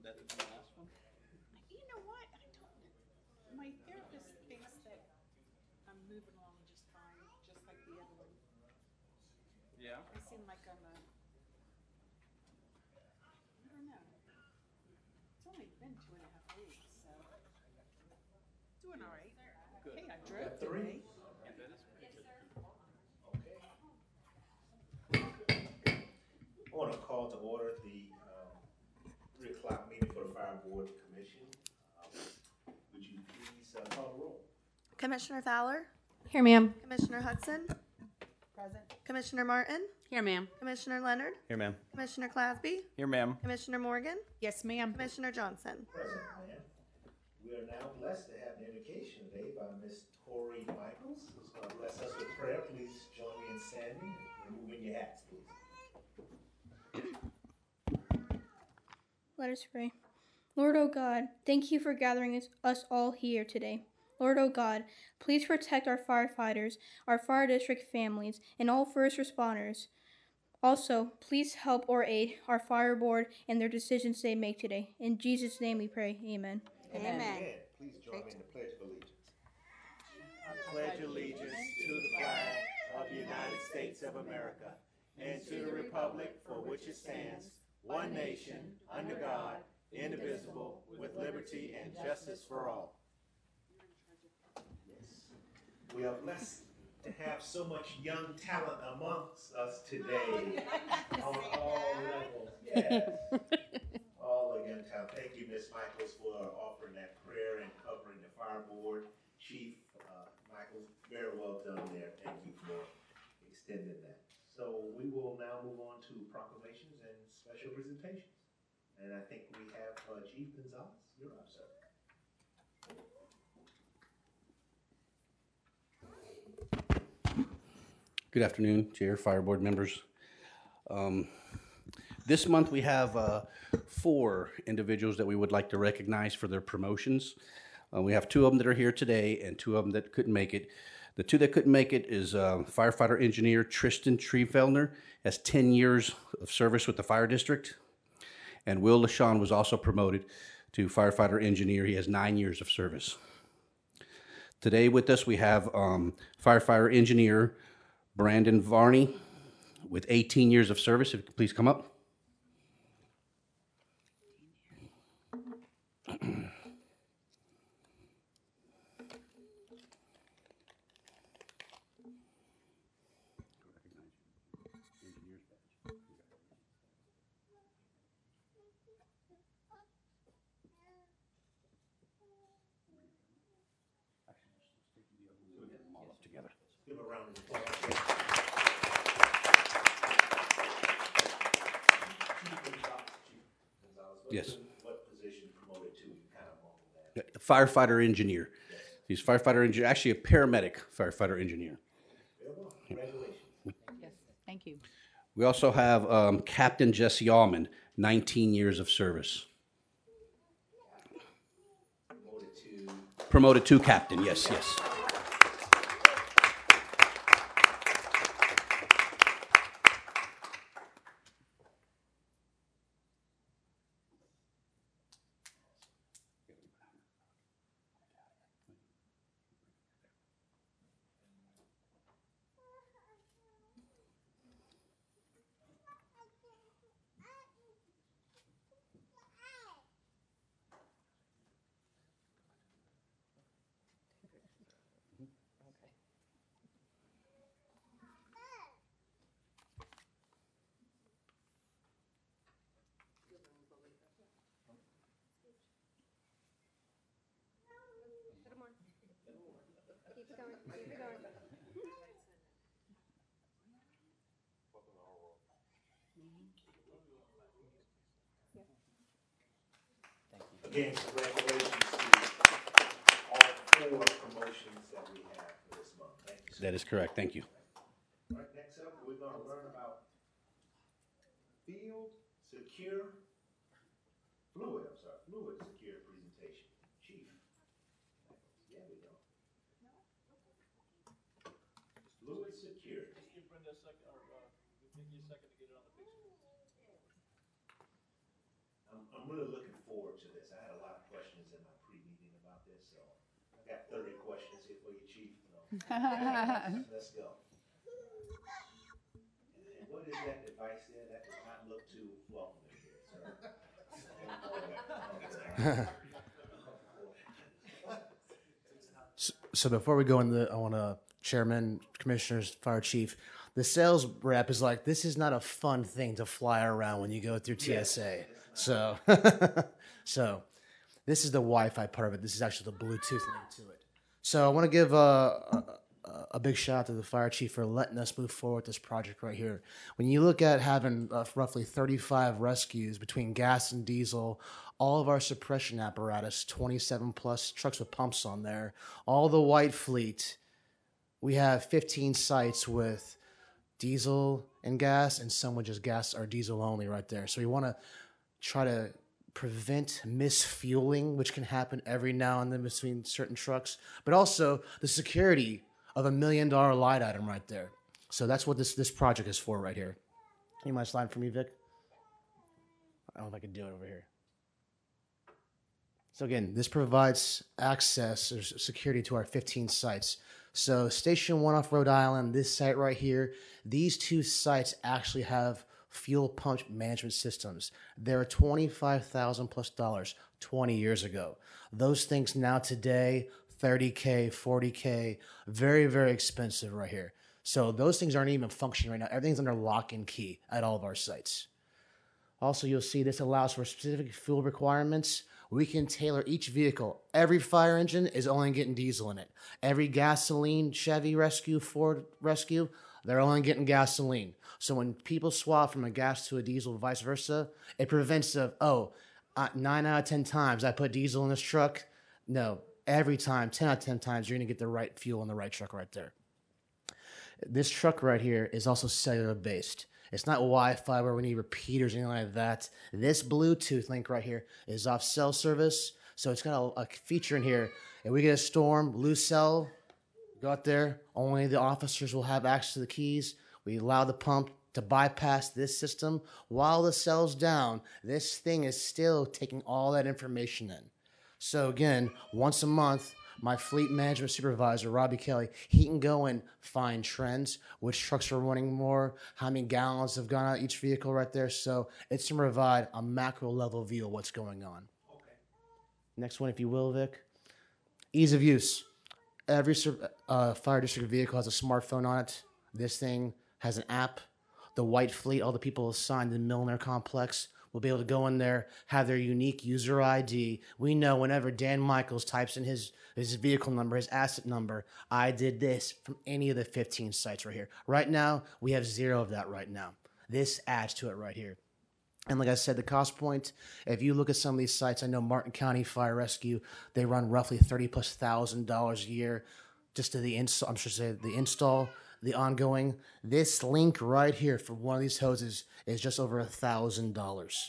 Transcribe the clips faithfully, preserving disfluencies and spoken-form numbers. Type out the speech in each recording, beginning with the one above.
That was the last one? You know what? I don't. My therapist thinks that I'm moving along just fine, just like the other one. Yeah. I seem like I'm a. I don't know. It's only been two and a half weeks, so doing all right. Good. Hey, I drove Three. today. Yeah, that is pretty good. I want to call to order the um, three o'clock meeting for the Fire Board Commission. Um, Would you please uh, call the roll? Commissioner Fowler, Here, ma'am. Commissioner Hudson, Present. Commissioner Martin, Here, ma'am. Commissioner Leonard, Here, ma'am. Commissioner Clasby, Here, ma'am. Commissioner Morgan, Yes, ma'am. Commissioner Johnson. Present, ma'am. We are now blessed to have an invocation today by Miss Tori Michaels, who's going to bless us with prayer. Please join me in standing and removing your hats, please. Let us pray. Lord, O God, thank you for gathering us, us all here today. Lord, O God, please protect our firefighters, our fire district families, and all first responders. Also, please help or aid our fire board and their decisions they make today. In Jesus' name we pray. Amen. Amen. Amen. Please join me in the Pledge of Allegiance. I pledge allegiance to the flag of the United States of America and to the republic for which it stands, one nation, under God, indivisible, with liberty and justice for all. Yes. We are blessed to have so much young talent amongst us today on all levels. Yes. All the young talent. Thank you, Miz Michaels, for offering that prayer and covering the fire board. Chief uh, Michaels, very well done there. Thank you for extending that. So we will now move on to proclamations and special presentations. And I think we have uh, Chief Gonzalez. You're up, sir. Good afternoon, Chair, Fire Board members. Um, this month we have uh, four individuals that we would like to recognize for their promotions. Uh, we have two of them that are here today and two of them that couldn't make it. The two that couldn't make it is uh, firefighter engineer Tristan Treefellner, has ten years of service with the fire district. And Will LaShawn was also promoted to firefighter engineer. He has nine years of service. Today with us we have um, firefighter engineer Brandon Varney with eighteen years of service. If you could please come up. Together. Give a round of applause. Chief Gonzalez, what, Yes. What position promoted to? You kind of mumbled that. Firefighter engineer. Yes. He's firefighter engineer, actually a paramedic firefighter engineer. Very well. Congratulations. Yes, thank you. We also have um, Captain Jesse Allman, nineteen years of service. Promoted to. Promoted to captain, yes, yes. Keep it going. Keep it going. Again, congratulations to all four promotions that we have for this month. Thank you, sir. That is correct, thank you. All right, next up, we're going to learn about field secure fluid, I'm sorry, fluid secure presentation. Chief. Yeah, we go. Fluid secure. Just give Brenda a second, or uh, give Nikki a second to get it on the big screen. I'm I'm really looking forward to this. I had a lot of questions in my pre-meeting about this, so I got thirty questions here for you, Chief. So, let's go. And what is that device there? That does not look too welcoming here, sir. So, so before we go in the, I want to, Chairman, Commissioners, Fire Chief, the sales rep is like, this is not a fun thing to fly around when you go through T S A. So, so this is the Wi-Fi part of it. This is actually the Bluetooth link to it. So I want to give a, a, a big shout out to the Fire Chief for letting us move forward with this project right here. When you look at having uh, roughly thirty-five rescues between gas and diesel, all of our suppression apparatus, twenty-seven plus trucks with pumps on there, all the white fleet, we have fifteen sites with diesel and gas, and some with just gas or diesel only right there. So we want to try to prevent misfueling, which can happen every now and then between certain trucks, but also the security of a million dollar light item right there. So that's what this, this project is for right here. You mind slide for me, Vic? I don't know if I can do it over here. So again, this provides access or security to our fifteen sites. So Station one off Rhode Island, this site right here, these two sites actually have fuel pump management systems. They're twenty-five thousand plus dollars twenty years ago. Those things now today, thirty K, forty K, very, very expensive right here. So those things aren't even functioning right now. Everything's under lock and key at all of our sites. Also, you'll see this allows for specific fuel requirements. We can tailor each vehicle. Every fire engine is only getting diesel in it. Every gasoline, Chevy Rescue, Ford Rescue, they're only getting gasoline. So when people swap from a gas to a diesel, vice versa, it prevents of, oh, uh, nine out of ten times I put diesel in this truck. No, every time, ten out of ten times, you're going to get the right fuel in the right truck right there. This truck right here is also cellular based. It's not Wi-Fi where we need repeaters or anything like that. This Bluetooth link right here is off cell service. So it's got a, a feature in here. If we get a storm, lose cell, go out there. Only the officers will have access to the keys. We allow the pump to bypass this system. While the cell's down, this thing is still taking all that information in. So again, once a month, my fleet management supervisor, Robbie Kelly, he can go and find trends, which trucks are running more, how many gallons have gone out each vehicle right there. So it's to provide a macro level view of what's going on. Okay. Next one, if you will, Vic. Ease of use. Every uh, fire district vehicle has a smartphone on it. This thing has an app. The white fleet, all the people assigned to the Milner complex, will be able to go in there, have their unique user I D. We know whenever Dan Michaels types in his, his vehicle number, his asset number, I did this from any of the fifteen sites right here. Right now, we have zero of that right now. This adds to it right here. And like I said, the cost point, if you look at some of these sites, I know Martin County Fire Rescue, they run roughly thirty plus thousand dollars a year just to the install, I'm sure say the install, the ongoing. This link right here for one of these hoses is just over a thousand dollars.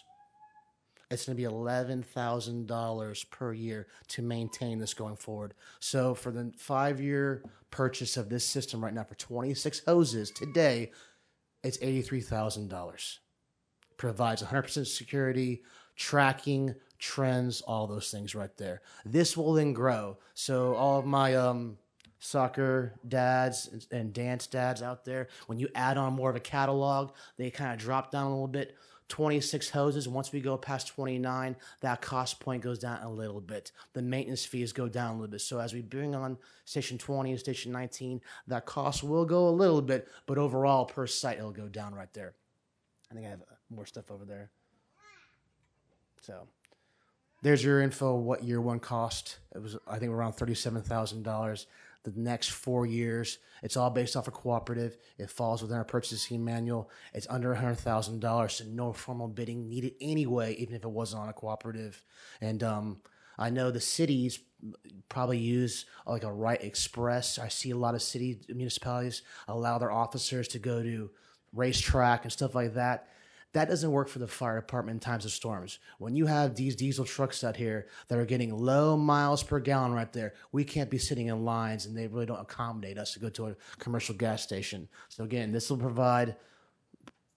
It's going to be eleven thousand dollars per year to maintain this going forward. So for the five-year purchase of this system right now for twenty-six hoses today, it's eighty-three thousand dollars. Provides one hundred percent security, tracking, trends, all those things right there. This will then grow. So all of my um, soccer dads and, and dance dads out there, when you add on more of a catalog, they kind of drop down a little bit. twenty-six hoses. Once we go past twenty-nine, that cost point goes down a little bit. The maintenance fees go down a little bit. So as we bring on Station twenty and Station nineteen, that cost will go a little bit, but overall per site, it'll go down right there. I think I have more stuff over there. So there's your info, what year one cost. It was, I think, around thirty-seven thousand dollars. The next four years, it's all based off a cooperative. It falls within our purchasing manual. It's under one hundred thousand dollars, so no formal bidding needed anyway, even if it wasn't on a cooperative. And um, I know the cities probably use like a Right Express. I see a lot of city municipalities allow their officers to go to racetrack and stuff like that. That doesn't work for the fire department in times of storms. When you have these diesel trucks out here that are getting low miles per gallon right there, we can't be sitting in lines, and they really don't accommodate us to go to a commercial gas station. So again, this will provide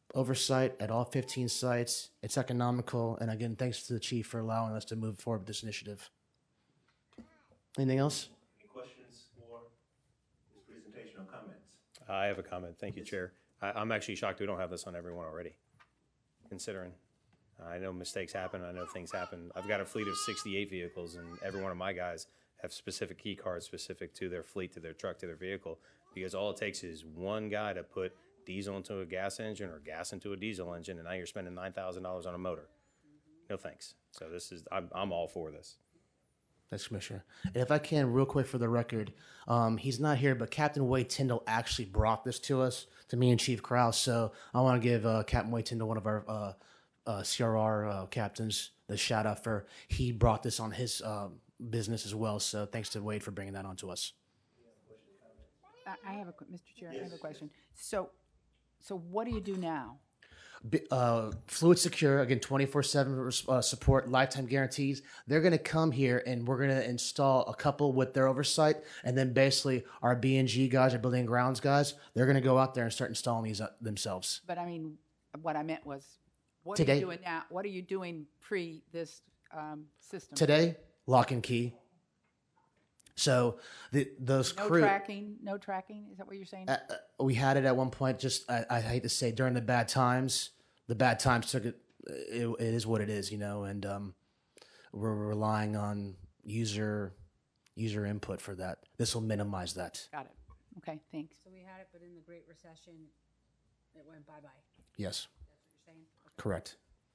oversight at all fifteen sites. It's economical, and again, thanks to the chief for allowing us to move forward with this initiative. Anything else? Any questions for this presentation or comments? I have a comment. Thank you, Chair. I, I'm actually shocked we don't have this on everyone already, considering I know mistakes happen. I know things happen. I've got a fleet of sixty-eight vehicles, and every one of my guys have specific key cards specific to their fleet, to their truck, to their vehicle, because all it takes is one guy to put diesel into a gas engine or gas into a diesel engine, and now you're spending nine thousand dollars on a motor. No thanks. So this is, I'm, I'm all for this. Thanks, Commissioner. And if I can, real quick for the record, um, he's not here, but Captain Wade Tyndall actually brought this to us, to me and Chief Krause. So I want to give uh, Captain Wade Tyndall, one of our uh, uh, C R R uh, captains, the shout out for he brought this on his um, business as well. So thanks to Wade for bringing that on to us. I- I have a, que- Mister Chair, I have a question. So, so what do you do now? Bi- Uh, Fluid Secure, again, twenty-four seven uh, support, lifetime guarantees. They're going to come here and we're going to install a couple with their oversight. And then basically our B and G guys, our building and grounds guys, they're going to go out there and start installing these uh, themselves. But I mean, what I meant was, what are Today- you doing now? What are you doing pre this um, system? Today, lock and key. So the, those No crew, tracking, no tracking? Is that what you're saying? uh, uh, we had it at one point. Just I, I hate to say, during the bad times, the bad times took it. It, it is what it is, you know. And um, we're relying on user user input for that. This will minimize that. Got it. Okay, thanks. So we had it, but in the Great Recession, it went bye-bye. Yes, That's what you're saying? correct.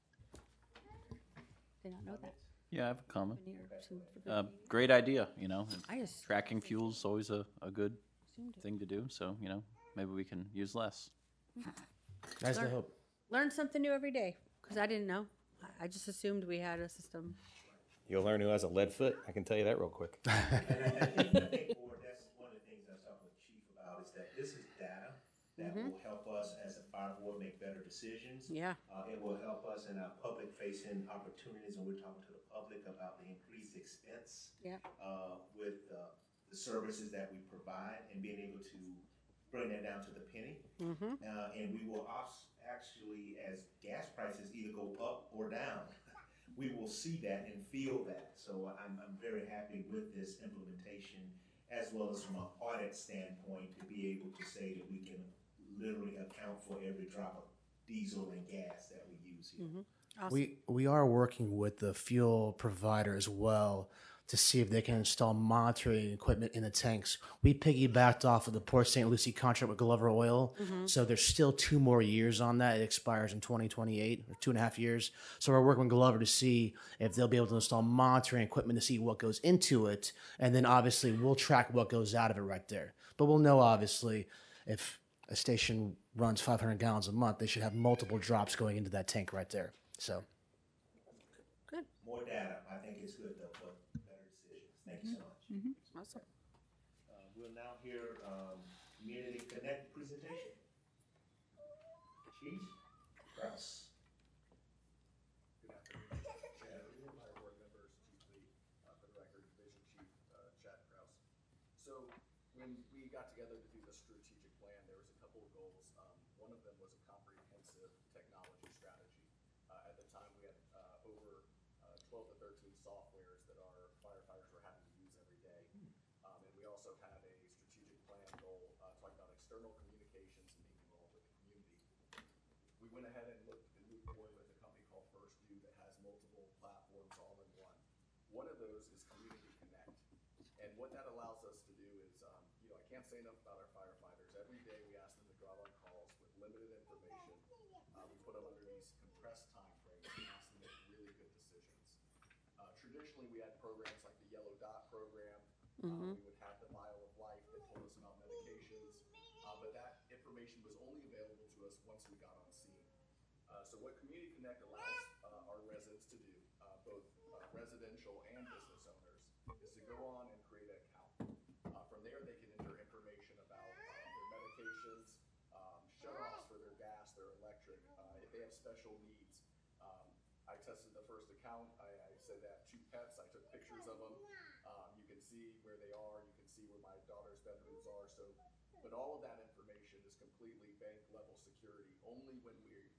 Did not know that. Yeah, I have a comment. Near some for Uh, good great idea, you know. and I just Tracking fuel's always a, a good assumed it. thing to do, so, you know, maybe we can use less. That's the Learn- hope. Learn something new every day, because I didn't know. I- I just assumed we had a system. You'll learn who has a lead foot. I can tell you that real quick. And I think, I think, Board, that's one of the things I was talking with Chief about, is that this is data that will help us as a fire board make better decisions. Yeah. Uh, it will help us in our public-facing opportunities, and we're talking to the public about the increased expense Yeah. uh, with uh, the services that we provide, and being able to bring that down to the penny. Mm-hmm. Uh, and we will os- actually, as gas prices either go up or down, we will see that and feel that. So I'm, I'm very happy with this implementation, as well as from an audit standpoint, to be able to say that we can literally account for every drop of diesel and gas that we use here. Awesome. We we are working with the fuel provider as well to see if they can install monitoring equipment in the tanks. We piggybacked off of the Port Saint Lucie contract with Glover Oil, so there's still two more years on that. It expires in twenty twenty-eight, or two and a half years. So we're working with Glover to see if they'll be able to install monitoring equipment to see what goes into it, and then obviously we'll track what goes out of it right there. But we'll know obviously if a station runs five hundred gallons a month, they should have multiple drops going into that tank right there. So. More data, I think it's good though, for better decisions. Thank you so much. Awesome. Uh, we'll now hear, um, Community Connect presentation. Chief Krause. Good afternoon, Chad, my board members, Chief Lee, uh, for the record, Division Chief, uh, Chad Krause. So when we got together to do the strategic plan, there was a couple of goals. Um, one of them was a comprehensive technology strategy. Uh, at the time, we had, uh, over, uh, twelve to thirteen softwares that our firefighters were having to use every day. Um, and we also had a strategic plan goal, uh, talking about external communications and being involved with the community. We went ahead and looked and moved forward with a company called First View that has multiple platforms all in one. One of those is Community Connect. And what that allows us to do is, um, you know, I can't say enough about our firefighters. Every day we ask them to drop on calls with limited information. Uh, we put them under these compressed time frames and ask them to make really good decisions. Uh, traditionally, we had programs like the Yellow Dot program. Uh, we would have the Vial of Life that told us about medications, uh, but that information was only available to us once we got on scene. Uh, so what Community Connect allows uh, our residents to do, uh, both uh, residential and business owners, is to go on and create an account. Uh, from there, they can enter information about uh, their medications, um, shut-offs for their gas, their electric, uh, if they have special needs. Um, I tested the first account. I, I said they have two pets. I took pictures of them. Um, you can see where they are. You can see where my daughter's bedrooms are. So, but all of that information is completely bank level security. Only when we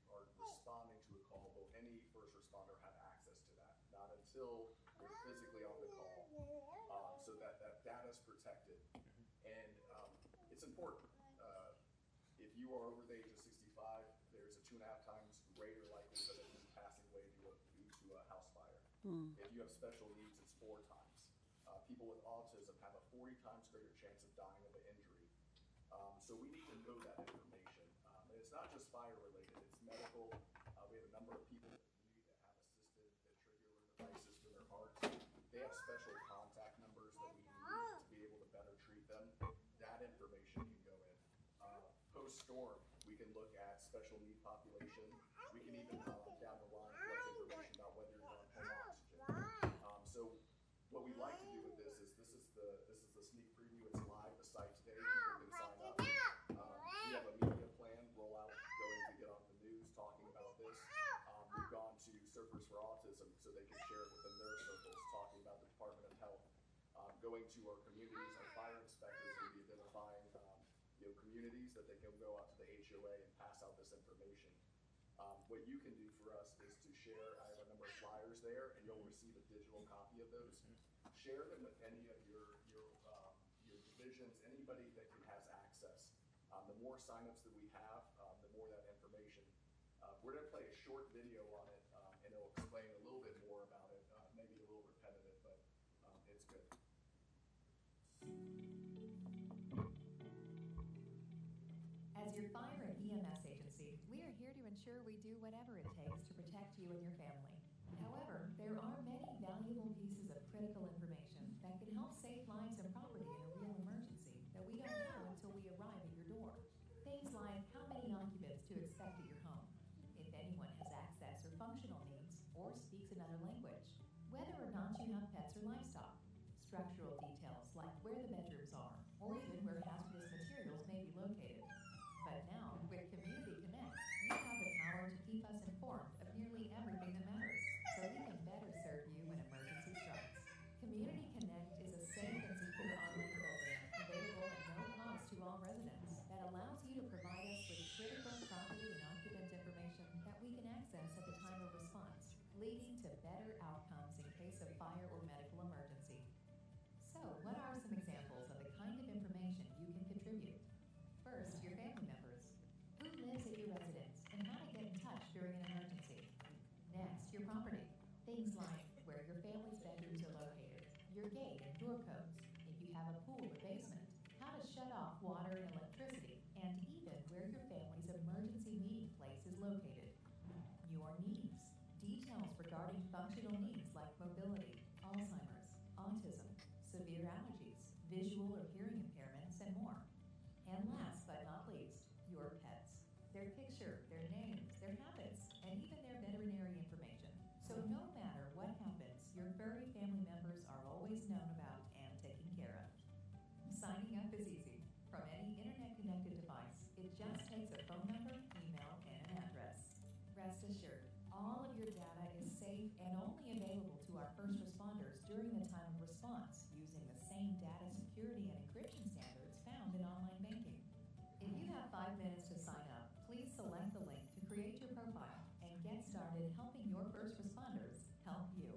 still, they're physically on the call. Um, so that, that data's protected. And, um, it's important. Uh, if you are over the age of sixty-five, there's a two and a half times greater likelihood of you passing away due to, due to a house fire. If you have special needs, it's four times. Uh, people with autism have a forty times greater chance of dying of an injury. Um, so we need to know that information. Um, and it's not just fire related, it's medical. Uh, we have a number of people in the community that have assisted ventricular devices for their hearts. They have special contact numbers that we need to be able to better treat them. That information can go in. Uh, Post-storm, we can look at special need population. We can even, uh, down the line, collect information about whether you're on home oxygen. Um, so what we like to do with this is, this is the, this is the sneak preview. It's live, the site today. People can sign up. Um, we have a media plan rollout going to get on the news talking about this. Um, we've gone to Surfers for Autism so they can share it within their circles, talking about the Department of Health. Um, going to our communities, our fire inspectors will be identifying, um, you know, communities that they can go out to the H O A and pass out this information. Um, what you can do for us is to share, I have a number of flyers there, and you'll receive a digital copy of those. Share them with any of your, your, um, your divisions, anybody that can, has access. Um, the more signups that we have, um, the more that information. Uh, we're gonna play a short video on it, um, and it'll explain a little bit more about it, uh, maybe a little repetitive, but, um, it's good. As your fire and E M S agency, we are here to ensure we do whatever it takes to protect you and your family. However, there are many valuable pieces of critical information that can help save lives and property in a real emergency that we don't know until we arrive at your door. Things like how many occupants to expect at your home, if anyone has access or functional needs, or speaks another language, whether or not you have pets or livestock, structural details like where the bedrooms are, or even where hazardous materials may be located. But now, with Community Connect, you have the power to keep us informed of nearly everything that matters, so we can better serve you when emergency strikes. Community Connect is a safe and secure online program available at no cost to all residents that allows you to provide us with critical property and occupant information that we can access at the time of response, leading to better outcomes in case of fire or medical emergency. So, what are some examples of the kind of information you can contribute? First, your family members. Who lives at your residence and how to get in touch during an emergency. Next, your property. Things like where your family's bedrooms are located, your gate and door codes, if you have a pool or basement, how to shut off water and electricity, and even where your family's emergency meeting place is located. Your needs. Details regarding functional needs like mobility, Alzheimer's, autism, severe allergies, visual or hearing impairments, and more. And last but not least, your pets. Their picture, their names, their habits, and even their veterinary information. So no matter what happens, your furry family members are always known about and taken care of. Signing up is easy. From any internet-connected device, it just takes a phone number, email, and an address. Rest assured, all of your data is safe and only available to our first responders during the time of response using the same data security and encryption standards found in online banking. If you have five minutes to sign up, please select the link to create your profile and get started helping your first responders help you.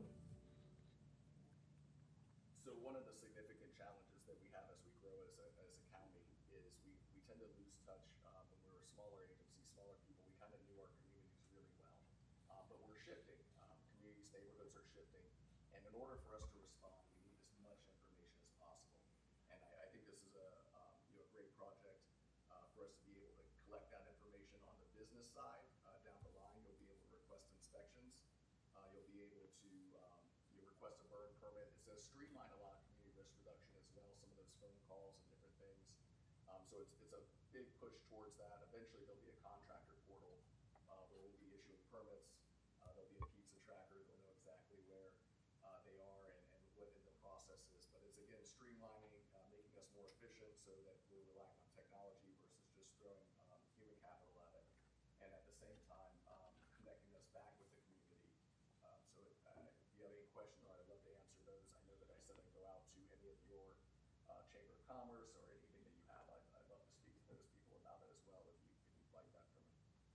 So one of the significant challenges that we have as we grow as a, as a county is we, we tend to lose touch. Um, when we were a smaller agency, smaller people, we kind of knew our communities really well. Um, but we're shifting. Um, communities, neighborhoods are shifting. And in order for us to respond, we need as much information as possible. And I, I think this is a, um, you know, a great project uh, for us to be able to collect that information on the business side. Uh, down the line, you'll be able to request inspections. Uh, you'll be able to um, you request a burn permit. It's going to streamline a lot of community risk reduction as well, some of those phone calls and different things. Um, so it's, it's a big push towards that. Eventually there'll be a contractor portal uh, where we'll be issuing permits. Uh, there'll be a pizza tracker. They'll know exactly where uh, they are and, and what the process is. But it's, again, streamlining, uh, making us more efficient so that we're relying on technology versus just throwing um, human capital at it. And at the same time, um, connecting us back with the community. Um, so if, uh, if you have any questions, I'd love to answer those. I know that I said I'd go out to any of your uh, Chamber of Commerce or anything that you have. I'd, I'd love to speak to those people about it as well if, you, if you'd like that from me.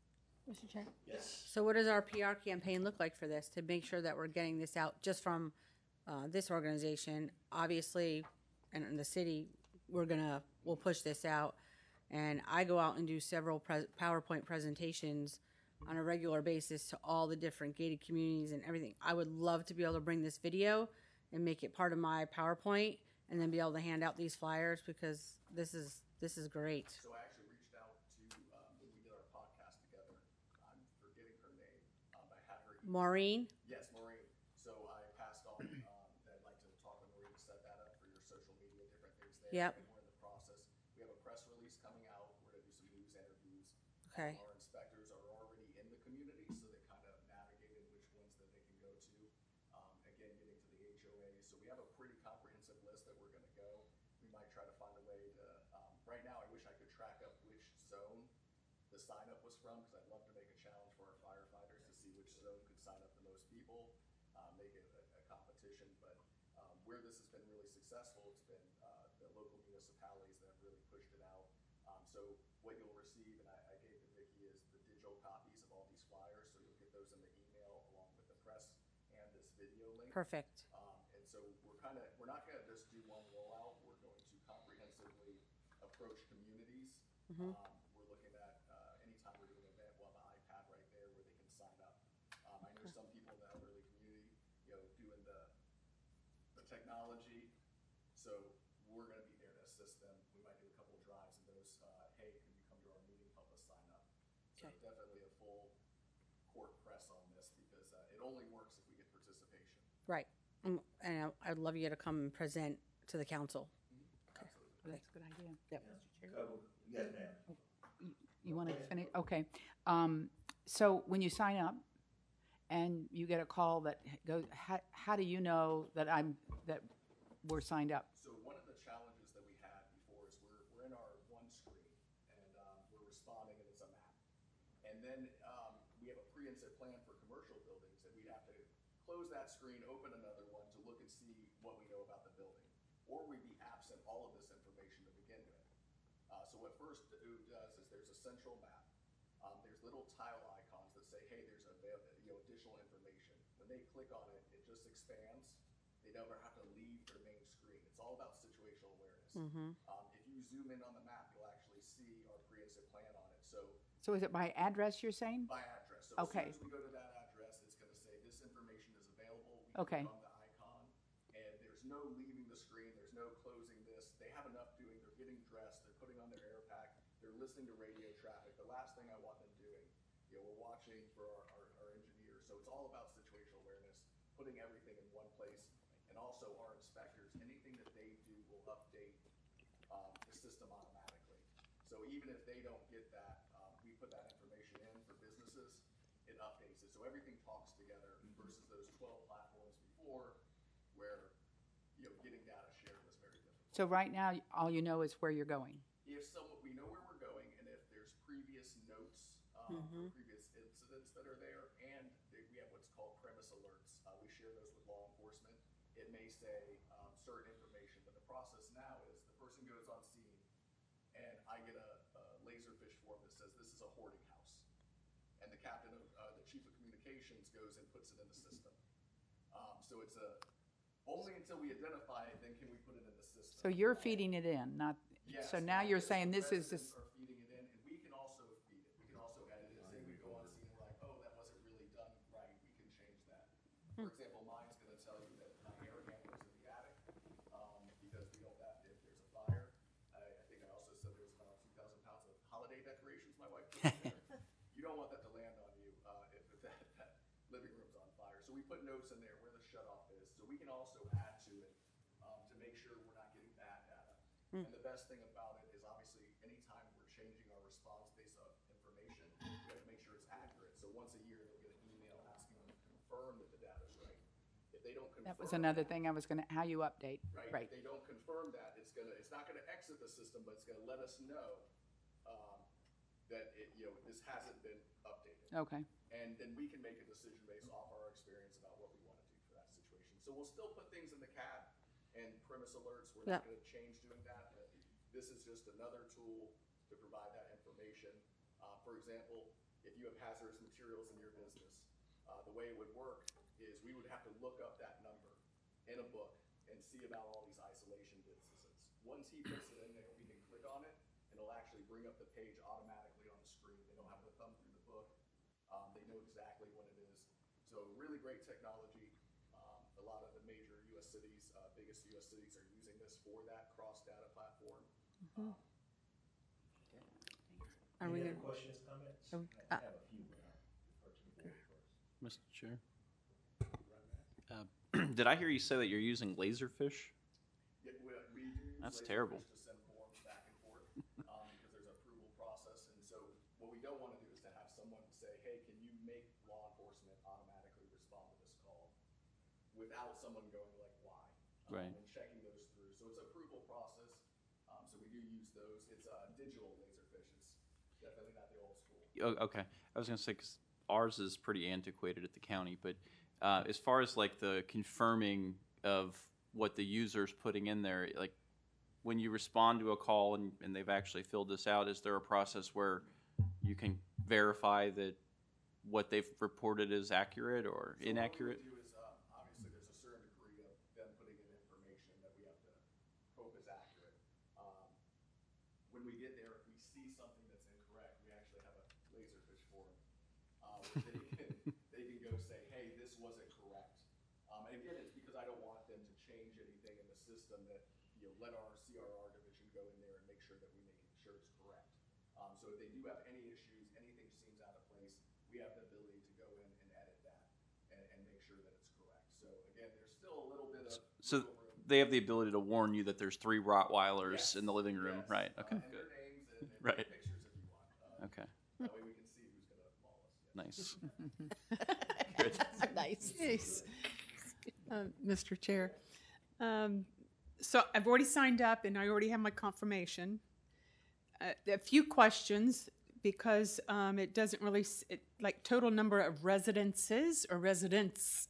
Mister Chair. Yes. So what does our P R campaign look like for this to make sure that we're getting this out just from uh, this organization? Obviously, and in the city, we're gonna, we'll push this out. And I go out and do several pres PowerPoint presentations on a regular basis to all the different gated communities and everything. I would love to be able to bring this video and make it part of my PowerPoint and then be able to hand out these flyers because this is, this is great. So I actually reached out to, um, when we did our podcast together, I'm forgetting her name, um, I had her. Maureen? Yes, Maureen. So I passed on, um, that I'd like to talk with Maureen to set that up for your social media, different things there. Yep. And we're in the process. We have a press release coming out. We're gonna do some news interviews. Okay. Um, Our inspectors are already in the community, so they kind of navigated which ones that they can go to. Um, again, getting to the H O A. So we have a pretty comprehensive list that we're gonna go. We might try to find a way to, um, right now, I wish I could track up which zone the sign up was from, because I'd love to make a challenge for our firefighters to see which zone could sign up the most people, uh, make it a, a competition. But um, where this has been really successful, it's been uh, the local municipalities that have really pushed it out. Um, so what you'll receive, and I, I gave to Vicki, is the digital copies of all these flyers. So you'll get those in the email along with the press and this video link. Perfect. Um, and so we're kind of, we're not going to just do one rollout. We're going to comprehensively approach communities. Mhm. Um, we're looking at, uh, anytime we're doing an event, we'll have an iPad right there where they can sign up. Um, I know some people in the elderly community, you know, doing the, the technology. So we're going to be there to assist them. We might do a couple of drives and those, uh, hey, can you come to our meeting, help us sign up? So Okay. definitely a full court press on this because uh, it only works if we get participation. Right. Um, And I- I'd love you to come and present to the council. Absolutely. That's a good idea. Yep. Couple, yes, ma'am. You want to finish? Okay. Um, so when you sign up and you get a call that goes, how, how do you know that I'm, that we're signed up? So one of the challenges that we had before is we're, we're in our one screen and um, we're responding and it's a map. And then um, we have a pre-inset plan for commercial buildings and we'd have to close that screen, open another one to look and see what we know about the building. Or we'd be absent all of this information to begin with. Uh, so what First Do does is there's a central map. Um, there's little tile icons that say, hey, there's avail- you know, additional information. When they click on it, it just expands. They never have to leave their main screen. It's all about situational awareness. Mhm. Um, if you zoom in on the map, you'll actually see our pre-inset plan on it. So So is it by address you're saying? by address. So Okay. as soon as we go to that address, it's going to say this information is available. We Okay. click on the icon, and there's no leaving the screen. There's no closing this. They have enough doing. They're getting dressed. They're putting on their air pack. They're listening to radio traffic. The last thing I want them doing, you know, we're watching for our, our, our engineers. So it's all about situational awareness, putting everything in one place, and also our inspectors. Anything that they do will update um, the system automatically. So even if they don't get that, um, we put that information in for businesses, it updates it. So everything talks together versus those twelve platforms before where, you know, getting data shared was very difficult. So right now, all you know is where you're going. If someone, we know where we're going and if there's previous notes, um, Mhm. or previous incidents that are there, and they, we have what's called premise alerts. Uh, we share those with law enforcement. It may say um, certain information, but the process now is the person goes on scene and I get a, a laserfish form that says this is a hoarding house. And the captain of, uh, the chief of communications goes and puts it in the system. Um, so it's a, only until we identify it, then can we put it in the system. So you're feeding it in, not, Yes, so now you're yes, saying the this is residents just, are feeding it in, and we can also feed it. We can also edit it. Say we go on scene and we're like, oh, that wasn't really done right. We can change that. For example, mine's going to tell you that my air handler's in the attic um, because we don't have if there's a fire. I, I think I also said there's about two thousand pounds of holiday decorations my wife put in there. You don't want that to land on you uh, if, if that, that living room's on fire. So we put notes in there where the shutoff is, so we can also add to it um, to make sure we're not getting bad data. And the best thing about it is obviously anytime we're changing our response based on information, we have to make sure it's accurate. So once a year, they'll get an email asking them to confirm that the data's right. If they don't confirm that was another thing I was gonna, how you update, right? right. If they don't confirm that, it's gonna, it's not gonna exit the system, but it's gonna let us know um, that it, you know, this hasn't been updated. Okay, And then we can make a decision based off our experience about what we want to do for that situation. So we'll still put things in the C A D and premise alerts. We're not Yeah. going to change doing that, but this is just another tool to provide that information. Uh, for example, if you have hazardous materials in your business, uh, the way it would work is we would have to look up that number in a book and see about all these isolation distances. Once he puts it in there, we can click on it, and it'll actually bring up the page automatically on the screen. They don't have to thumb through the book. Um, they know exactly what it is. So really great technology. Um, a lot of the major U S cities, uh, biggest U S cities are using this for that cross-data platform. Um, Are we Any gonna, other questions, comments? Are we- I uh, have a few, but I'll defer to the board first. Mister Chair. Uh, Did I hear you say that you're using Laserfish? Yeah, we, we do use That's Laserfish terrible. to send forms back and forth, um, because there's an approval process, and so what we don't want to do is to have someone say, hey, can you make law enforcement automatically respond to this call, without someone going like, why? Um, Right. And checking those through, so it's an approval process, um, so we do use those. It's a digital Laserfish, it's definitely not the old school. Oh, okay. I was gonna say, 'cause ours is pretty antiquated at the county, but uh, as far as like the confirming of what the user's putting in there, like when you respond to a call and, and they've actually filled this out, is there a process where you can verify that what they've reported is accurate or So inaccurate? What we would do is, um, obviously, there's a certain degree of them putting in information that we have to hope is accurate. Um, when we get there, if we see something that's incorrect, we actually have a Laserfish form, uh, where they can, they can go say, hey, this wasn't correct. Um, and again, it's because I don't want them to change anything in the system that, you know, let our C R R division go in there and make sure that we make sure it's correct. Um, so if they do have any issues, anything seems out of place, we have the ability to go in and edit that and, and make sure that it's correct. So again, there's still a little bit of So wiggle room. they have the ability to warn you that there's three Rottweilers Yes, in the living room, yes. right? Uh, Okay, and good. their names and, and Right. pictures if you want. Uh, Okay, That way we can see who's gonna maul us. Yes. nice. Good. Nice. Yes. Uh, Mister Chair, um, so I've already signed up and I already have my confirmation. Uh, a few questions because um, it doesn't really, s- it, like total number of residences or residents.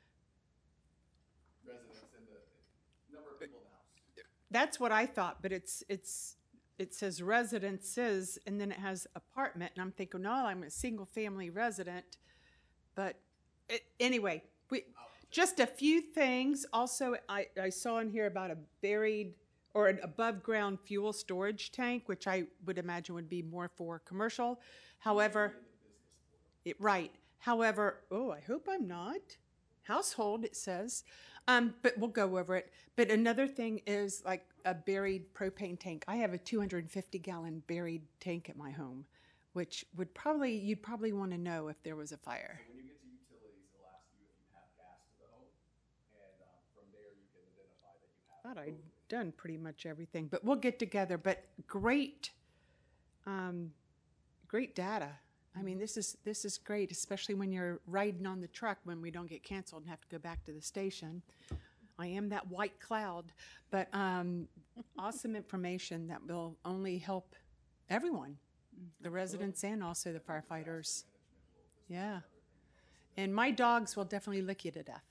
Residents in the, number of people in the house. That's what I thought, but it's, it's, it says residences and then it has apartment and I'm thinking, no, I'm a single family resident. But it, anyway, we, just a few things. Also, I, I saw in here about a buried or an above ground fuel storage tank, which I would imagine would be more for commercial. However, it, right. However, oh, I hope I'm not. Household, it says. Um, but we'll go over it. But another thing is like a buried propane tank. I have a two hundred fifty gallon buried tank at my home, which would probably, you'd probably want to know if there was a fire. So when you get to utilities, it'll ask you if you have gas to the home, and um, from there you can identify that you have. Thought I'd done pretty much everything, but we'll get together. But great, um, great data. I mean, this is this is great, especially when you're riding on the truck when we don't get canceled and have to go back to the station. I am that white cloud, but um, awesome information that will only help everyone, the residents and also the firefighters. Yeah, and my dogs will definitely lick you to death.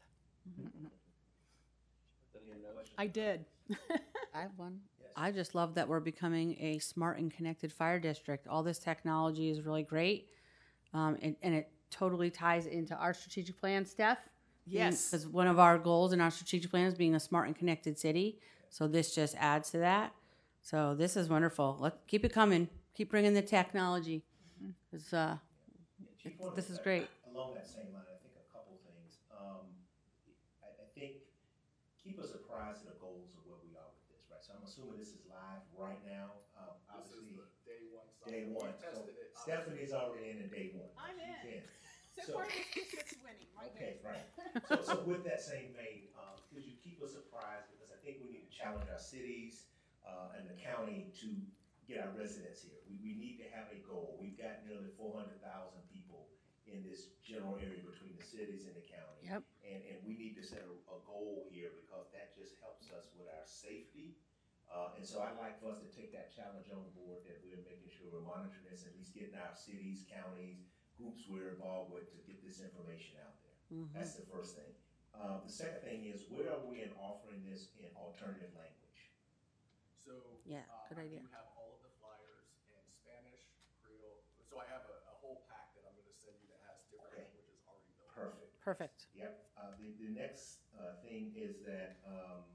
I did. I have one. I just love that we're becoming a smart and connected fire district. All this technology is really great, um, and, and it totally ties into our strategic plan, Steph. Yes. Because one of our goals in our strategic plan is being a smart and connected city. So this just adds to that. So this is wonderful. Let's keep it coming. Keep bringing the technology. It's, uh, Chief, it- one this is of- great. Along that same line, I think a couple things. Um, I, I think keep us apprised of the goals of where we are with this, right? So I'm assuming this is live right now. Um, This is obviously, the day one. site. day We one. So tested it. Stephanie's already in in day one. I'm She's in. So- this district's winning. Okay, right. So, so with that same vein, um, could you keep us apprised, because I think we need to challenge our cities, uh, and the county to get our residents here. We, we need to have a goal. We've got nearly four hundred thousand people in this general area between the cities and the county. Yep. And, and we need to set a, a goal here because that just helps us with our safety. Uh, and so I'd like for us to take that challenge on board, that we're making sure we're monitoring this, at least getting our cities, counties, groups we're involved with to get this information out there. Mhm. That's the first thing. Uh, the second thing is, where are we in offering this in alternative language? So, Yeah, uh, good idea. I do have all of the flyers in Spanish, Creole, so I have a, a whole pack that send you that has different Okay. languages already built. Perfect. Perfect. Yep. Uh, the, the next, uh, thing is that, um,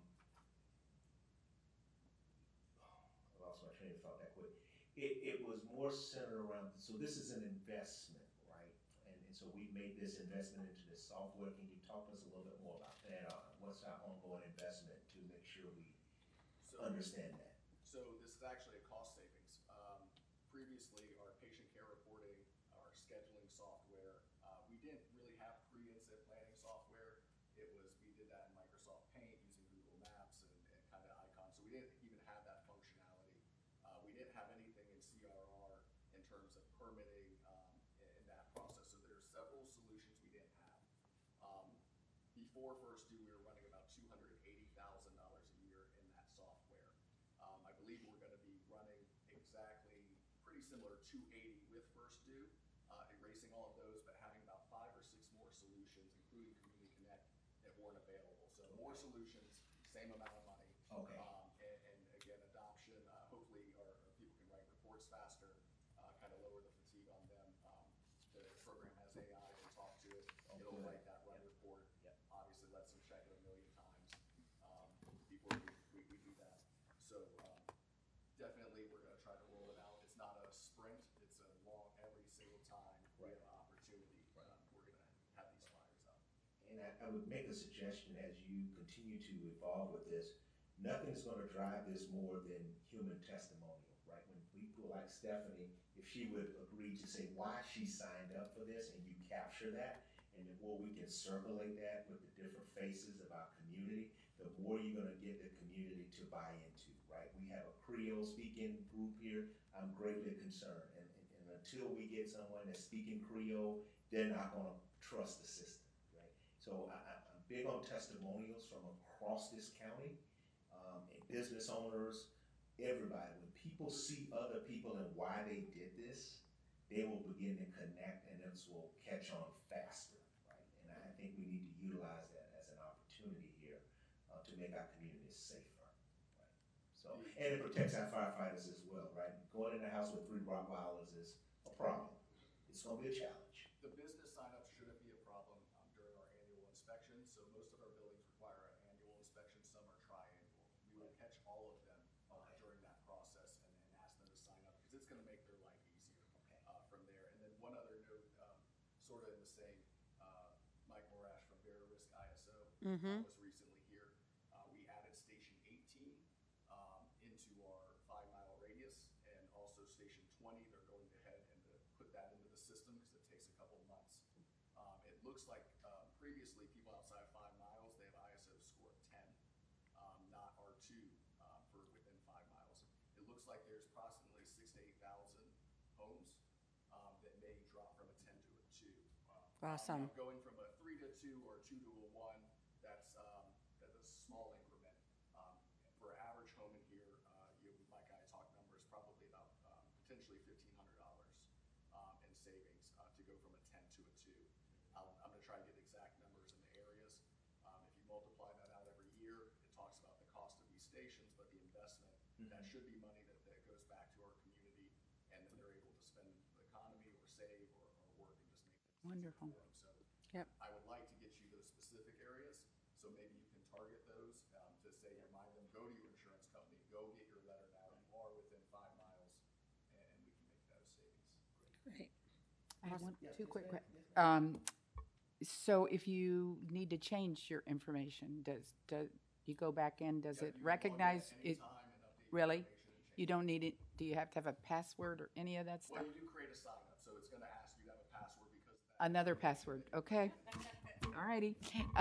I lost my train of thought that quick. It, it was more centered around, so this is an investment, right? And, and so we made this investment into this software. Can you talk to us a little bit more about that? Uh, what's our ongoing investment to make sure we So, understand that? so this is actually a cost savings. Um, previously, our patient care reporting, our scheduling software, uh, we didn't really have pre-incident planning software. It was, we did that in Microsoft Paint using Google Maps and, and kind of icons. So we didn't even have that functionality. Uh, we didn't have anything in C R R in terms of permitting um, in, in that process. So there's several solutions we didn't have. Um, before First Due, we were running about two hundred eighty thousand dollars a year in that software. Um, I believe we're going to be running exactly pretty similar two eighty with First Due, uh, erasing all of those, but having about five or six more solutions, including Community Connect, that weren't available. So more solutions, same amount of money. Okay. Um, and, and again, adoption, uh, hopefully our, our people can write reports faster, uh, kind of lower the fatigue on them. Um, the program has A I, they talk to it, it'll good. write that run Yep. report. Yep. Obviously lets them check it a million times, um, before we, we, we do that. So, um, definitely we're gonna try to roll it out. It's not a sprint, it's a long, every single time we Right. have an opportunity, um, we're gonna have these flyers out. And I, I would make a suggestion as you continue to evolve with this, nothing's gonna drive this more than human testimonial, right? When people like Stephanie, if she would agree to say why she signed up for this and you capture that, and the more we can circulate that with the different faces of our community, the more you're gonna get the community to buy into, right? We have a Creole speaking group here, I'm greatly concerned, and, and, and until we get someone that's speaking Creole, they're not gonna trust the system, right? So I, I, I'm big on testimonials from across this county, um, and business owners, everybody. When people see other people and why they did this, they will begin to connect and this will catch on faster, right? And I think we need to utilize that as an opportunity here uh, to make our communities safer, right? So, and it protects our firefighters as well, right? Going in the house with three Rottweilers is a problem. It's gonna be a challenge. The business signup shouldn't be a problem um, during our annual inspection. So most of our buildings require an annual inspection, some are triannual. We will catch all of them uh, Okay. during that process and, and ask them to sign up because it's going to make their life easier Okay. uh, from there. And then one other note, um, sort of in the same, uh, Mike Morash from Bear Risk I S O uh, was recently here. Uh, we added Station eighteen um, into our five mile radius and also Station twenty. They're going ahead and to put that into the system because it takes a couple months. Um, it looks like um, previously people outside five miles, they have I S O score of ten, um, not R two uh, for within five miles. It looks like there's approximately six to eight thousand homes um, that may drop from a ten to a two. Um, Awesome. now going from a three to two or two to a one, that's um, that's a small increment. Um, for an average home in here, uh, you, like I talked numbers, probably about um, potentially fifteen hundred dollars um, in savings uh, to go from a ten to a two. I'll, I'm going to try to get exact numbers in the areas. Um, if you multiply that out every year, it talks about the cost of these stations, but the investment, that should be money that, that goes back to our community, and then they're able to spend the economy or save or, or work and just make things easier Wonderful. for them. So Yep. I would like to get you those specific areas, so maybe you can target those um, to say, remind them, go to your insurance company, go get your letter now, you are within five miles, and, and we can make those savings. Great. Great. I have one, two quick questions. Um, so if you need to change your information, does, does, you go back in, does Yeah, it you can log in recognize it? anytime and update your Really? information and change You don't need it, do you have to have a password or any of that Well, stuff? you do create a sign up, so it's gonna ask you to have a password because of that. Another password, okay? All righty.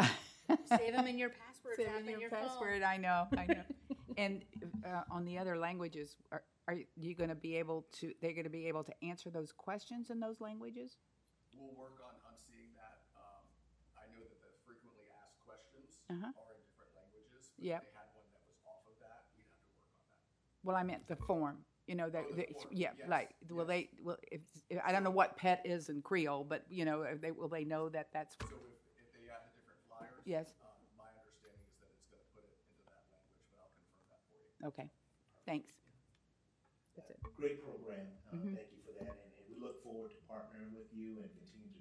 Save them in your password Save app in in your your phone. password, I know, I know. And uh, on the other languages, are, are you going to be able to, they're going to be able to answer those questions in those languages? We'll work on, on seeing that. Um, I know that the frequently asked questions Uh-huh. are in different languages. But Yep. if they had one that was off of that, we'd have to work on that. Well, I meant the form, you know, that, Oh, the that- form, yeah, yes, like, will yes. they, will, if, if- I don't know what pet is in Creole, but, you know, if they, will they know that that's, So if, if they have the different flyers. Yes. Um, my understanding is that it's gonna put it into that language, but I'll confirm that for you. okay, thanks. That's it. Great program. Uh, Mhm. Thank you for that. And, and we look forward to partnering with you and continue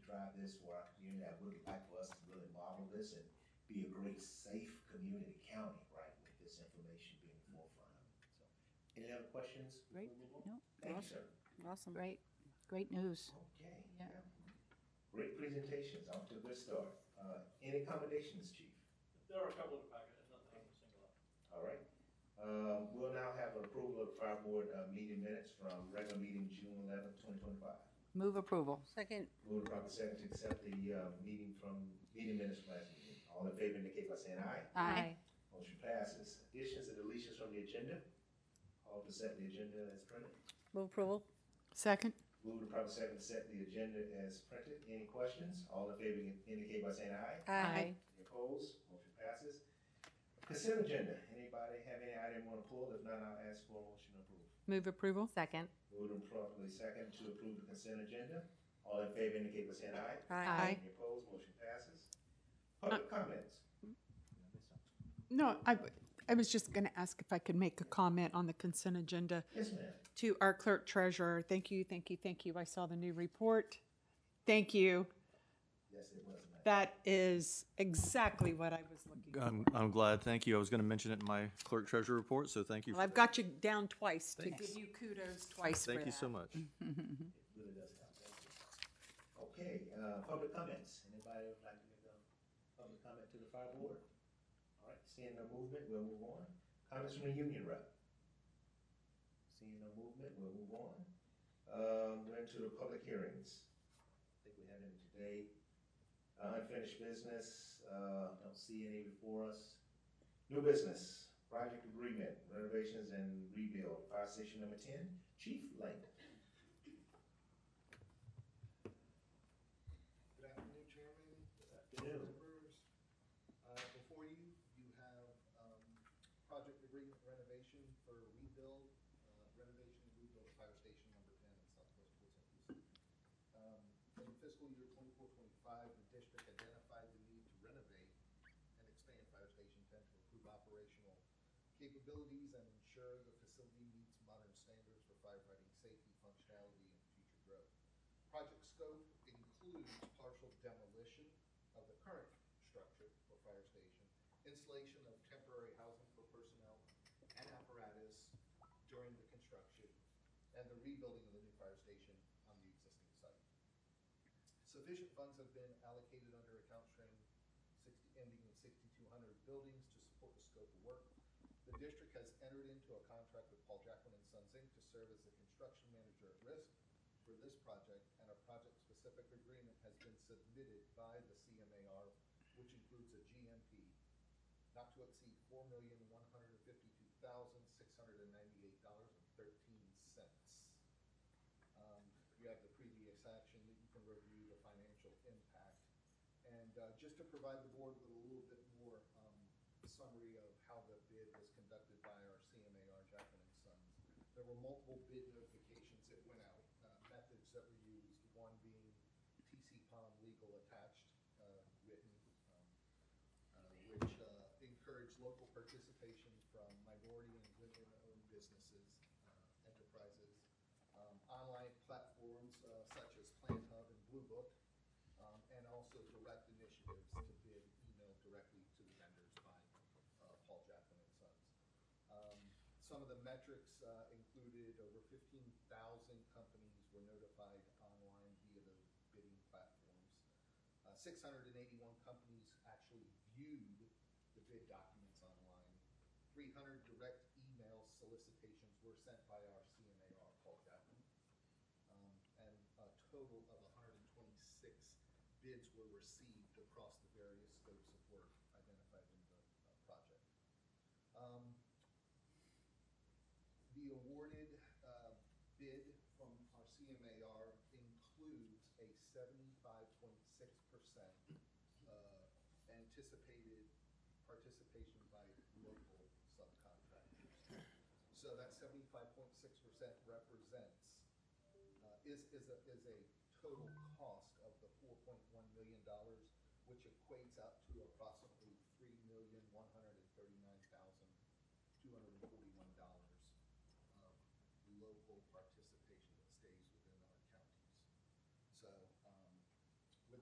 drive this for our community. I would like for us to really model this and be a great, safe community county, right, with this information being forefront of it. So, any other questions? before Great. we move on? No. Thank you, sir. Awesome. Great, great news. Okay. Yeah. Great presentations, off to a good start. Uh, any accommodations, Chief? There are a couple of the packet, nothing I can single out. All right. Uh, we'll now have an approval of fire board, uh, meeting minutes from regular meeting June eleventh, twenty twenty-five. Move approval. Second. Move to proper second to accept the, uh, meeting from, meeting minutes from last meeting. All in favor indicate by saying aye. Aye. Motion passes. Additions and deletions from the agenda. All to set the agenda as printed. Move approval. Second. Move to proper second to set the agenda as printed. Any questions? All in favor indicate by saying aye. Aye. Any opposed? Motion passes. Consent agenda. Anybody have any item want to pull? If not, I'll ask for a motion to approve. Move approval. Second. Moved and properly second to approve the consent agenda. All in favor indicate by saying aye. Aye. Any opposed? Motion passes. Public comments. No, I, I was just going to ask if I could make a comment on the consent agenda. Yes, ma'am. To our clerk treasurer, thank you, thank you, thank you. I saw the new report. Thank you. Yes, it was, ma'am. That is exactly what I was looking for. I'm, I'm glad, thank you. I was going to mention it in my clerk treasurer report, so thank you. Well, I've got you down twice to Thanks. give you kudos twice for Thank you that. so much. It really does help. Thank you. Okay, uh, public comments. Anybody would like to make a public comment to the fire board? All right, seeing no movement, we'll move on. Comments from the union rep? Seeing no movement, we'll move on. Um, we're into the public hearings. I think we have any today. Uh, unfinished business, uh, don't see any before us. New business, project agreement, renovations and rebuild, fire station number ten, Chief Langdon. Good afternoon, Chairman. Good afternoon. Members. Uh, before you, you have, um, project agreement renovation for rebuild, uh, renovation and rebuild of fire station number ten in Southwest Port Saint Lucie. Um, in fiscal year twenty-four twenty-five, the district identified the need to renovate and expand fire station ten to improve operational capabilities and ensure the facility meets modern standards for firefighting safety, functionality, and future growth. Project scope includes partial demolition of the current structure for fire station, installation of temporary housing for personnel and apparatus during the construction, and the rebuilding of the new fire station on the existing site. Sufficient funds have been allocated under account string sixty, ending in sixty-two hundred buildings to support the scope of work. The district has entered into a contract with Paul Jacqueline and Sons Incorporated to serve as the construction manager at risk for this project, and a project-specific agreement has been submitted by the C M A R, which includes a G M P not to exceed four million, one hundred fifty-two thousand, six hundred ninety-eight dollars and thirteen cents. Um, you have the previous action that you can review the financial impact. And, uh, just to provide the board with a little bit more, um, summary of how the bid was conducted by our C M A R, Jacqueline and Sons. There were multiple bid notifications that went out, uh, methods that were used, one being T C P O M legal attached, uh, written, um, uh, which, uh, encouraged local participation from minority and women-owned businesses, uh, enterprises, um, online platforms, uh, such as PlantHub and Blue Book, um, and also direct initiatives to bid emailed directly to the vendors by, uh, Paul Jacqueline and Sons. Um, some of the metrics, uh, included over fifteen thousand companies were notified online via the bidding platforms. Uh, six hundred eighty-one companies actually viewed the bid documents online. three hundred direct email solicitations were sent by our C M A R, Paul Jacqueline. Um, and a total of one hundred twenty-six bids were received across the various scopes of work identified in the uh, project. Um, the awarded uh, bid from our C M A R includes a seventy-five point six percent uh, anticipated participation by local subcontractors. So that seventy-five point six percent represents, uh, is, is a, is a total cost of the four point one million dollars, which equates out to approximately three million, one hundred thirty-nine thousand, two hundred forty-one dollars of local participation that stays within our counties. So, um,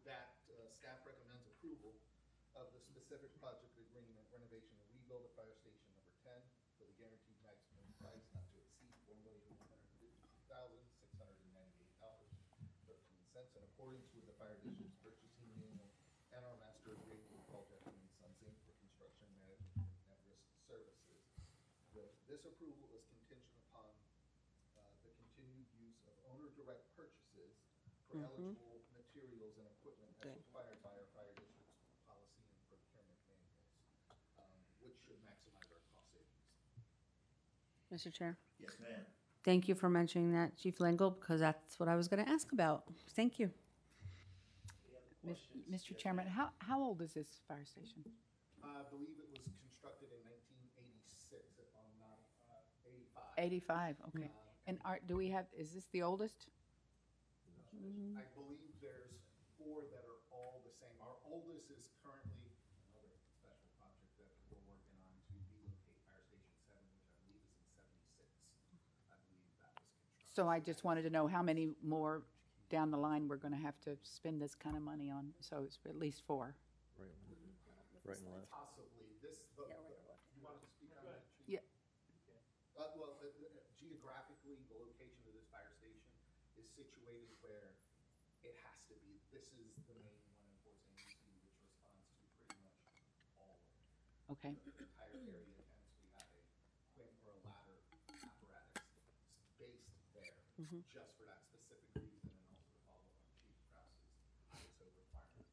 that uh, staff recommends approval of the specific project agreement renovation and rebuild of fire station number ten for the guaranteed maximum price not to exceed four million one hundred fifty-two thousand six hundred ninety-eight dollars thirteen cents in accordance with the fire district's purchasing manual and our master agreement with Paul Jeffrey and Sons Incorporated for construction management and risk services. The- This approval is contingent upon uh, the continued use of owner direct purchases for Mhm. eligible materials and equipment as Good. required by our fire district's policy and procurement manuals, um, which should maximize our cost savings. Mister Chair, Yes, ma'am. thank you for mentioning that, Chief Lingle, because that's what I was going to ask about. Thank you. Mis- Mister Chairman, how, how old is this fire station? I believe it was constructed in nineteen eighty-six, if I'm not, uh, eighty-five. eighty-five, okay. Uh, And are, do we have, is this the oldest? I believe there's four that are all the same. Our oldest is currently another special project that we're working on to relocate Fire Station seven, which I believe is in seventy-six. I believe that was constructed. So I just wanted to know how many more down the line we're gonna have to spend this kind of money on, so it's at least four. Right, right and left. Possibly, this, the, the- you wanted to speak on that, Chief? Yeah. Uh, well, uh, uh, geographically, the location of this fire station is situated where it has to be. This is the main one in Port Saint Lucie, which responds to pretty much all of Okay, the entire area. Hence, we have a quint or a ladder apparatus based there Mhm. just for that specific reason, and also to follow up on Chief Krause's I S O requirements.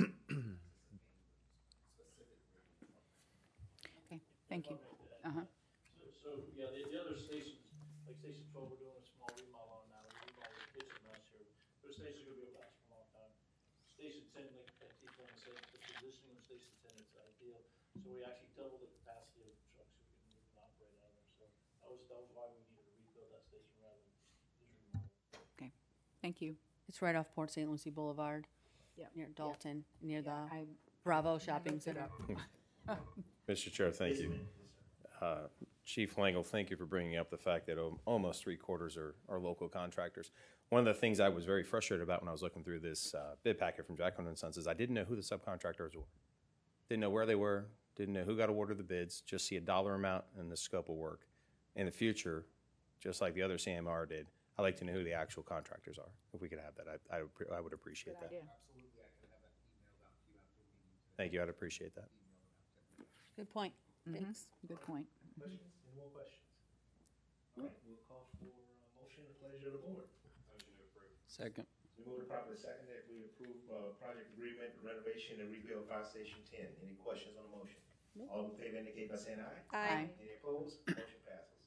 Specific rating. okay, thank you. Uh-huh. So, so, yeah, the, the other stations, like Station twelve, we're doing a small remodel on now, we remodeled the kitchen last year, but the station's gonna be able to last for a long time. Station ten, like, like Chief Lincoln said, the positioning of Station ten is ideal, so we actually doubled the capacity of the trucks so we can move and operate out of there, so that was, that was why we needed to rebuild that station rather than just remodel. Okay, thank you. It's right off Port Saint Lucie Boulevard. Yep. Near Dalton, near the I Bravo I Shopping looked it Center. up. Mister Chair, thank you. Uh, Chief Langle, thank you for bringing up the fact that al- almost three quarters are, are local contractors. One of the things I was very frustrated about when I was looking through this uh, bid packet from Jack and Sons is I didn't know who the subcontractors were. Didn't know where they were, didn't know who got awarded the bids, just see a dollar amount and the scope of work. In the future, just like the other C M R did, I'd like to know who the actual contractors are. If we could have that, I, I, would pre- I would appreciate Good that. idea. Absolutely, I can have that emailed out to you after the meeting today. Thank you, I'd appreciate that. Good point. Mhm. Thanks. Good point. Questions? Any more questions? All right, we'll call for a motion, the pleasure of the board. Motion to approve. Second. We move to properly second that we approve, uh, project agreement renovation and rebuild Fire Station ten. Any questions on the motion? All in favor indicate by saying aye. Aye. Any opposed? Motion passes.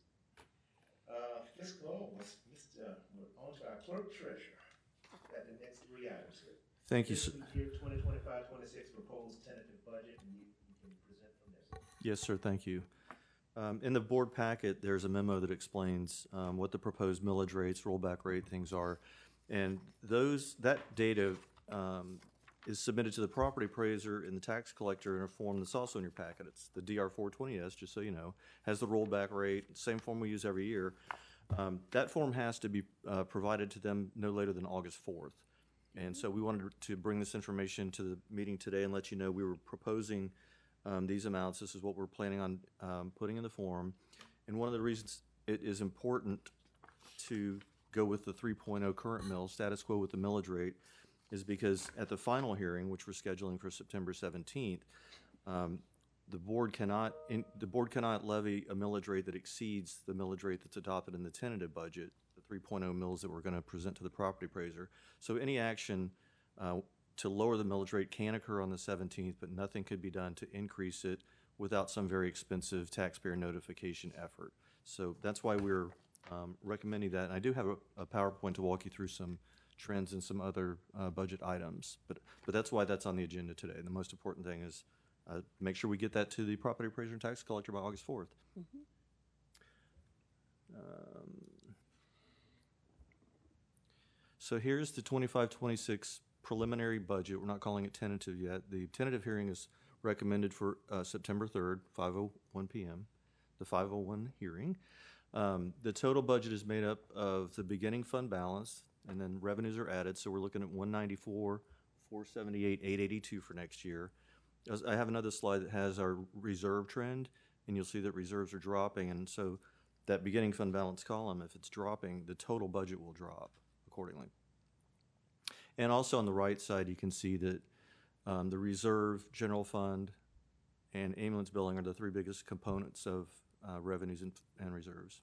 Uh, Miz Cole, Mister we're on to our clerk treasurer. Got the next three items here. Thank you, sir. Fiscal year twenty twenty-five twenty-six proposed tentative budget, and you, you can present from there. Yes, sir, thank you. Um, In the board packet, there's a memo that explains um, what the proposed millage rates, rollback rate things are. And those, that data um, is submitted to the property appraiser and the tax collector in a form that's also in your packet. It's the D R four twenty S, just so you know, has the rollback rate, same form we use every year. Um, That form has to be uh, provided to them no later than August fourth. And so we wanted to bring this information to the meeting today and let you know we were proposing um, these amounts. This is what we're planning on um, putting in the form. And one of the reasons it is important to go with the three point oh current mill, status quo with the millage rate, is because at the final hearing, which we're scheduling for September seventeenth, um, the board cannot, in, the board cannot levy a millage rate that exceeds the millage rate that's adopted in the tentative budget, the three point oh mills that we're going to present to the property appraiser. So any action uh, to lower the millage rate can occur on the seventeenth, but nothing could be done to increase it without some very expensive taxpayer notification effort. So that's why we're um, recommending that. And I do have a, a PowerPoint to walk you through some trends and some other uh, budget items, but but that's why that's on the agenda today. And the most important thing is uh, make sure we get that to the property appraiser and tax collector by August fourth. Mhm. Um, so here's the twenty-five twenty-six preliminary budget. We're not calling it tentative yet. The tentative hearing is recommended for uh, September third, five oh one p m, the five oh one hearing. Um, the total budget is made up of the beginning fund balance, and then revenues are added. So we're looking at one ninety-four, four seventy-eight, eight eighty-two for next year. As- I have another slide that has our reserve trend, and you'll see that reserves are dropping, and so that beginning fund balance column, if it's dropping, the total budget will drop accordingly. And also on the right side, you can see that um, the reserve, general fund, and ambulance billing are the three biggest components of uh, revenues and, and reserves.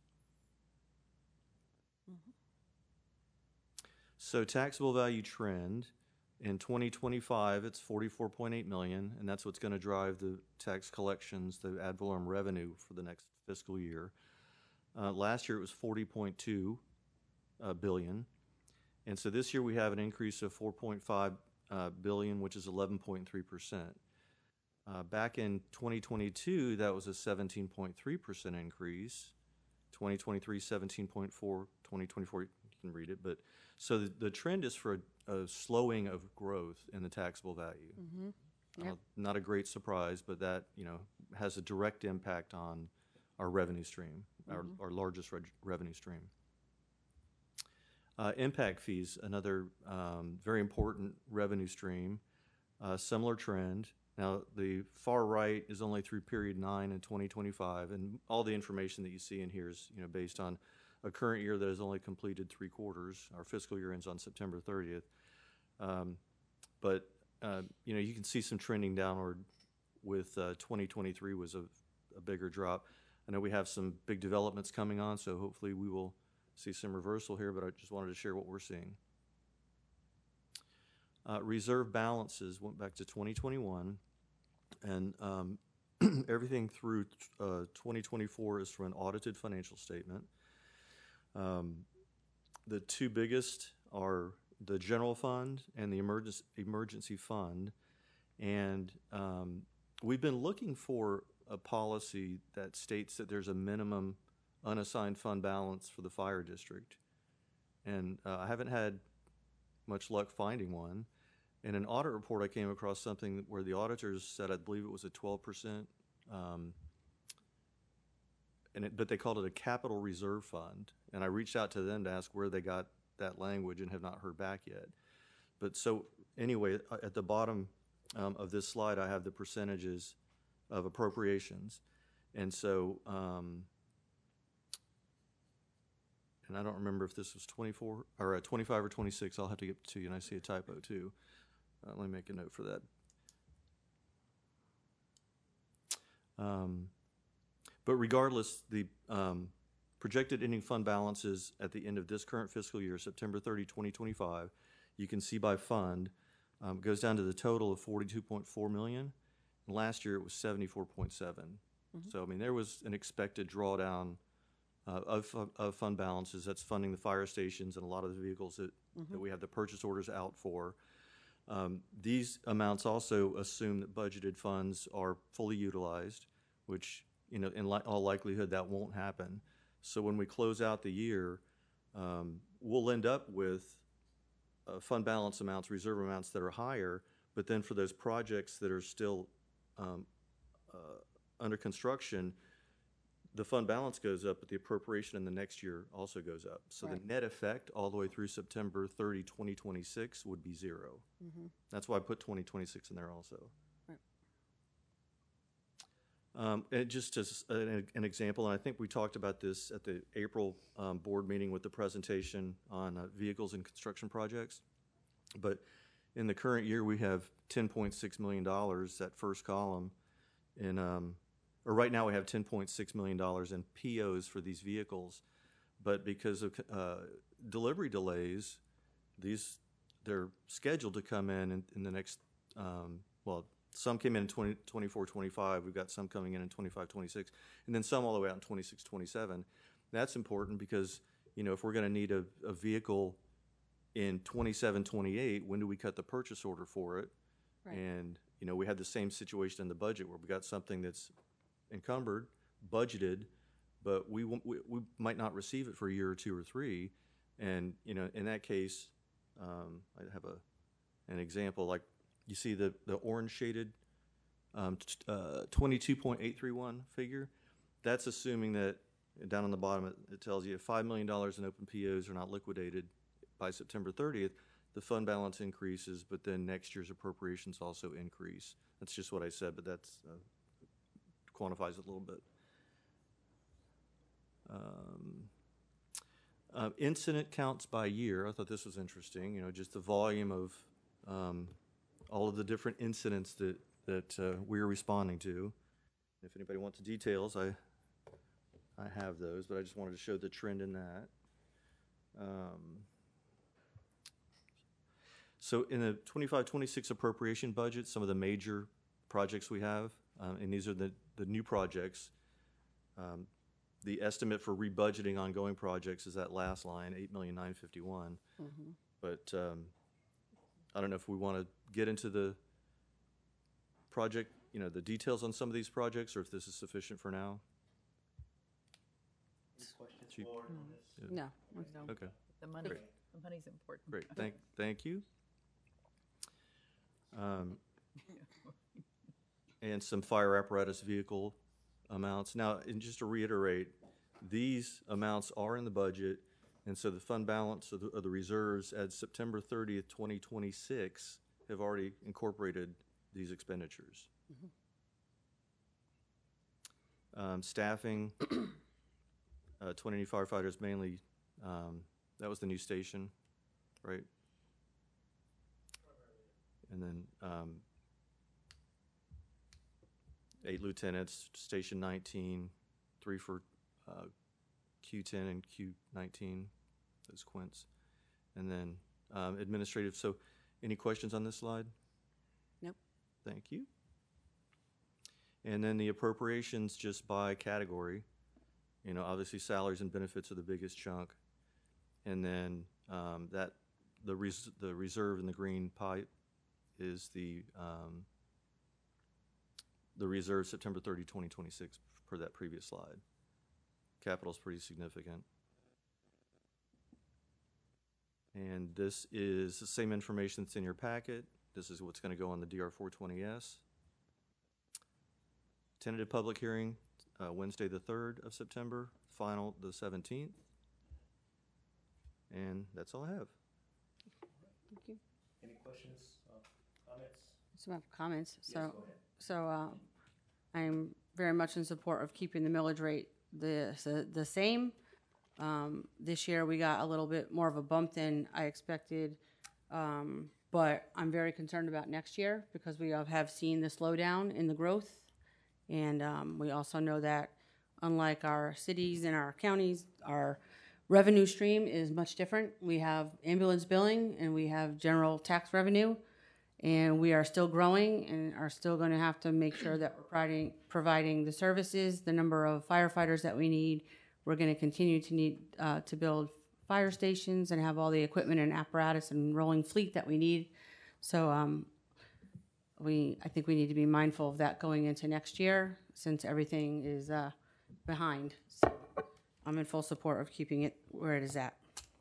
So taxable value trend, in twenty twenty-five, it's forty-four point eight million, and that's what's going to drive the tax collections, the ad valorem revenue for the next fiscal year. Uh, last year it was forty point two uh, billion, and so this year we have an increase of four point five uh, billion, which is eleven point three percent. Uh, back in twenty twenty-two, that was a seventeen point three percent increase. twenty twenty-three, seventeen point four. twenty twenty-four, you can read it, but so the, the trend is for a, a slowing of growth in the taxable value. Mm-hmm. Uh, not a great surprise, but that, you know, has a direct impact on our revenue stream, Mhm. our, our largest reg- revenue stream. Uh, impact fees, another um, very important revenue stream, uh, similar trend. Now, the far right is only through period nine in twenty twenty-five, and all the information that you see in here is, you know, based on a current year that has only completed three quarters. Our fiscal year ends on September thirtieth. Um, but, uh, you know, you can see some trending downward with uh, twenty twenty-three was a, a bigger drop. I know we have some big developments coming on, so hopefully we will see some reversal here, but I just wanted to share what we're seeing. Uh, reserve balances went back to twenty twenty-one, and um, everything through uh, twenty twenty-four is from an audited financial statement. Um, the two biggest are the general fund and the emergency emergency fund, and um, we've been looking for a policy that states that there's a minimum unassigned fund balance for the fire district, and uh, I haven't had much luck finding one. In an audit report, I came across something where the auditors said, I believe it was a twelve percent, um, and it, but they called it a capital reserve fund. And I reached out to them to ask where they got that language and have not heard back yet. But so anyway, uh, at the bottom um, of this slide, I have the percentages of appropriations. And so, um, and I don't remember if this was twenty-four or uh, twenty-five or twenty-six. I'll have to get to you, and I see a typo too. Uh, let me make a note for that. Um, but regardless, the um, projected ending fund balances at the end of this current fiscal year, September thirtieth, twenty twenty-five, you can see by fund, um, goes down to the total of forty-two point four million. And last year it was seventy-four point seven. Mm-hmm. So, I mean, there was an expected drawdown uh, of, of fund balances. That's funding the fire stations and a lot of the vehicles that, mm-hmm. that we have the purchase orders out for. Um, these amounts also assume that budgeted funds are fully utilized, which, you know, in li- all likelihood that won't happen. So when we close out the year, um, we'll end up with uh, fund balance amounts, reserve amounts that are higher, but then for those projects that are still um, uh, under construction, the fund balance goes up, but the appropriation in the next year also goes up. So Right. the net effect all the way through September thirtieth, twenty twenty-six would be zero. Mm-hmm. That's why I put twenty twenty-six in there also. Right. Um, and just as an, an example, and I think we talked about this at the April um, board meeting with the presentation on uh, vehicles and construction projects. But in the current year, we have ten point six million dollars, that first column, in, um, or right now we have ten point six million dollars in P Os for these vehicles. But because of uh, delivery delays, these they're scheduled to come in in, in the next, um, well, some came in in twenty, twenty-four, twenty-five. We've got some coming in in twenty-five, twenty-six, and then some all the way out in twenty-six, twenty-seven. That's important because, you know, if we're going to need a, a vehicle in twenty-seven, twenty-eight, when do we cut the purchase order for it? Right. And, you know, we had the same situation in the budget where we got something that's encumbered, budgeted, but we, won't- we, we might not receive it for a year or two or three. And, you know, in that case, um, I have a, an example, like you see the, the orange shaded um, t- uh, twenty-two point eight three one figure. That's assuming that down on the bottom it, it tells you if five million dollars in open P Os are not liquidated by September thirtieth, the fund balance increases, but then next year's appropriations also increase. That's just what I said, but that's, uh, quantifies it a little bit. Um, uh, incident counts by year. I thought this was interesting, you know, just the volume of um, all of the different incidents that, that uh, we're responding to. If anybody wants the details, I, I have those, but I just wanted to show the trend in that. Um, so in the twenty-five twenty-six appropriation budget, some of the major projects we have, um, and these are the, the new projects, um, the estimate for rebudgeting ongoing projects is that last line, eight million nine fifty-one. Mhm. But um, I don't know if we want to get into the project, you know, the details on some of these projects, or if this is sufficient for now. Chief? Yeah. No. Okay. The money, Great. the money's important. Great. Thank, thank you. Um, and some fire apparatus vehicle amounts. Now, and just to reiterate, these amounts are in the budget, and so the fund balance of the, of the reserves at September thirtieth, twenty twenty-six have already incorporated these expenditures. Um, staffing, uh, twenty new firefighters mainly, um, that was the new station, right? And then um, eight lieutenants, station nineteen, three for uh, Q ten and Q nineteen, those quints. And then um, administrative. So any questions on this slide? Nope. Thank you. And then the appropriations just by category. You know, obviously salaries and benefits are the biggest chunk. And then um, that the res the reserve in the green pipe is the um, the reserve September thirtieth, twenty twenty-six per that previous slide. Capital's pretty significant. And this is the same information that's in your packet. This is what's going to go on the D R four twenty S. Tentative public hearing, uh, Wednesday the third of September, final the seventeenth. And that's all I have. Thank you. Any questions, uh, comments? Some have comments. Yes, So, go ahead. so uh, I'm very much in support of keeping the millage rate the the, the same. Um, this year we got a little bit more of a bump than I expected, um, but I'm very concerned about next year because we have seen the slowdown in the growth, and um, we also know that unlike our cities and our counties, our revenue stream is much different. We have ambulance billing and we have general tax revenue, and we are still growing and are still going to have to make sure that we're providing, providing the services, the number of firefighters that we need. We're going to continue to need uh, to build fire stations and have all the equipment and apparatus and rolling fleet that we need. So um, we, I think we need to be mindful of that going into next year since everything is uh, behind. So I'm in full support of keeping it where it is at.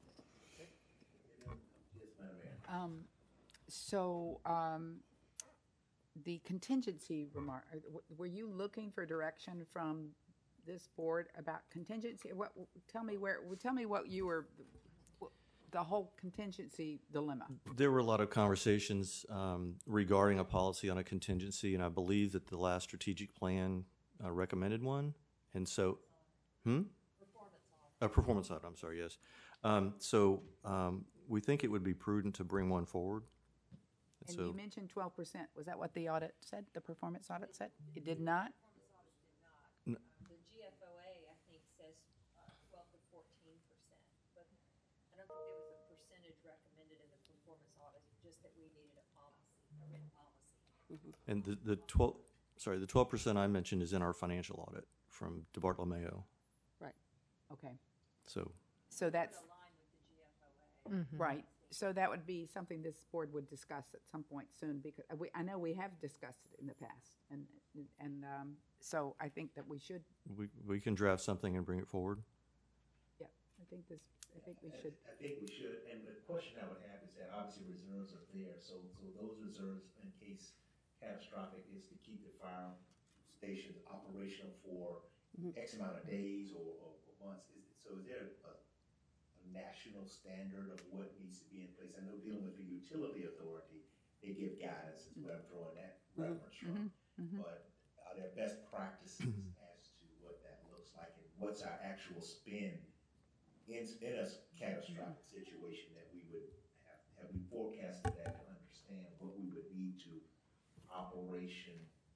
Um, so, um, the contingency remark, uh, w- were you looking for direction from this board about contingency? What, tell me where, well, tell me what you were, the whole contingency dilemma. There were a lot of conversations um, regarding a policy on a contingency, and I believe that the last strategic plan uh, recommended one. And so, hmm? A performance audit, I'm sorry, yes. Um, so um, we think it would be prudent to bring one forward. And So- you mentioned twelve percent. Was that what the audit said, the performance audit said? It did not? N- The G F O A, I think, says uh, twelve to fourteen percent, but I don't think there was a percentage recommended in the performance audit, just that we needed a policy, a written policy. And the, the twelve, sorry, the twelve percent I mentioned is in our financial audit from DeBartolomeo. Right, okay. So So that's, Aligned with the G F O A. Mhm. right. So that would be something this board would discuss at some point soon, because uh, we, I know we have discussed it in the past. And, and um, so I think that we should, we, we can draft something and bring it forward. yeah, I think this, I think we should. I think we should, and the question I would have is that obviously reserves are there, so, so those reserves in case catastrophic is to keep the fire station operational for Mhm. X amount of days or, or or months. Is, so is there a, a national standard of what needs to be in place? I know dealing with the utility authority, they give guidance, is where I'm drawing that reference from. But are there best practices as to what that looks like and what's our actual spend in, in a catastrophic situation that we would have, have we forecasted that to understand what we would need to operation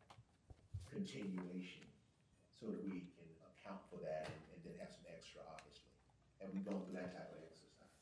continuation so that we can account for that and, and then have some extra, obviously. Have we gone through that type of exercise?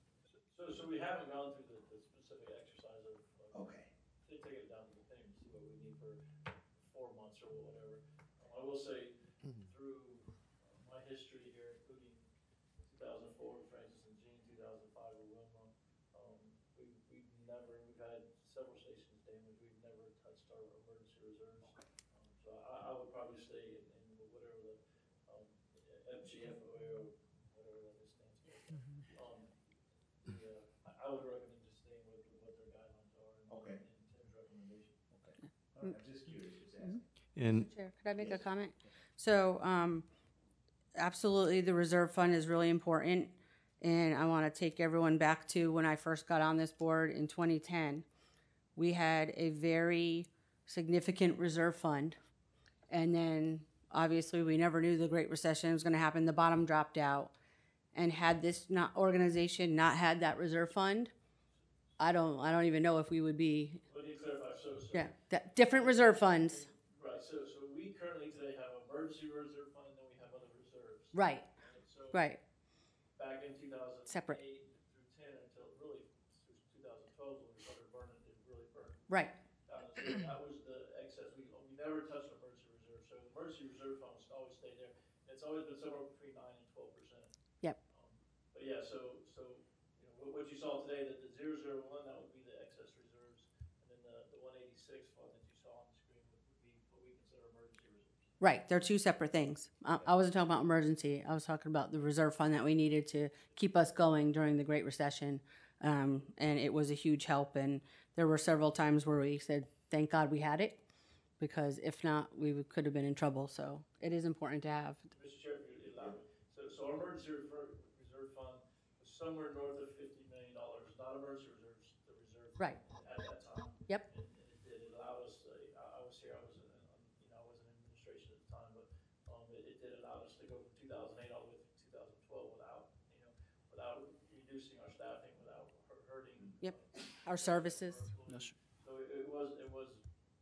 So, so we haven't gone through the, the specific exercise of, of Okay. ta- taking it down to the penny to see what we need for four months or whatever. Um, I will say, through uh, my history here, including two thousand four with Francis and Jean, two thousand five with Wilma, um, we, we've never, we've had several stations damaged, we've never touched our emergency reserves. Um, so I, I would probably stay in, in whatever the, um, F G F O A or whatever that is stands for. Um, the, uh, I, I would recommend just staying with what their guidelines are and, Okay. and Tim's recommendation. Okay. All right, I'm just curious, just asking. And Chair, could I make a comment? So, um, absolutely, the reserve fund is really important. And I want to take everyone back to when I first got on this board in twenty ten. We had a very significant reserve fund. And then, obviously, we never knew the Great Recession was going to happen. The bottom dropped out. And had this not organization not had that reserve fund, I don't, I don't even know if we would be, Let me clarify, so, so. yeah, that, different reserve funds. Right, so, so we currently today have emergency reserve fund, and then we have other reserves. Right, So right. back in two thousand eight Separate. through ten until really through two thousand twelve when we started burning, it didn't really burn. Right. Uh, so that was the excess. We, we never touched emergency reserve, so the emergency reserve fund will always stay there. It's always been somewhere between nine and twelve percent. Yep. But yeah, so, so, you know, what, what you saw today, that the zero zero one, that would be the excess reserves. And then the, the one eighty-six fund that you saw on the screen would, would be what we consider emergency reserves. Right, they're two separate things. I, I wasn't talking about emergency. I was talking about the reserve fund that we needed to keep us going during the Great Recession. Um, and it was a huge help. And there were several times where we said, thank God we had it, because if not, we would, could have been in trouble. So it is important to have. Mister Chair, if you allow me. So, so our emergency refer- reserve fund was somewhere north of fifty million dollars, not emergency reserves, the reserve. fund Right. At that time. Yep. And, and it did, it allowed us, uh, I, I was here, I was in, um, you know, I wasn't in administration at the time, but, um, it, it did allow us to go from two thousand eight all the way through two thousand twelve without, you know, without reducing our staffing, without hu- hurting. Yep. Our services. Yes. So it, it was, it was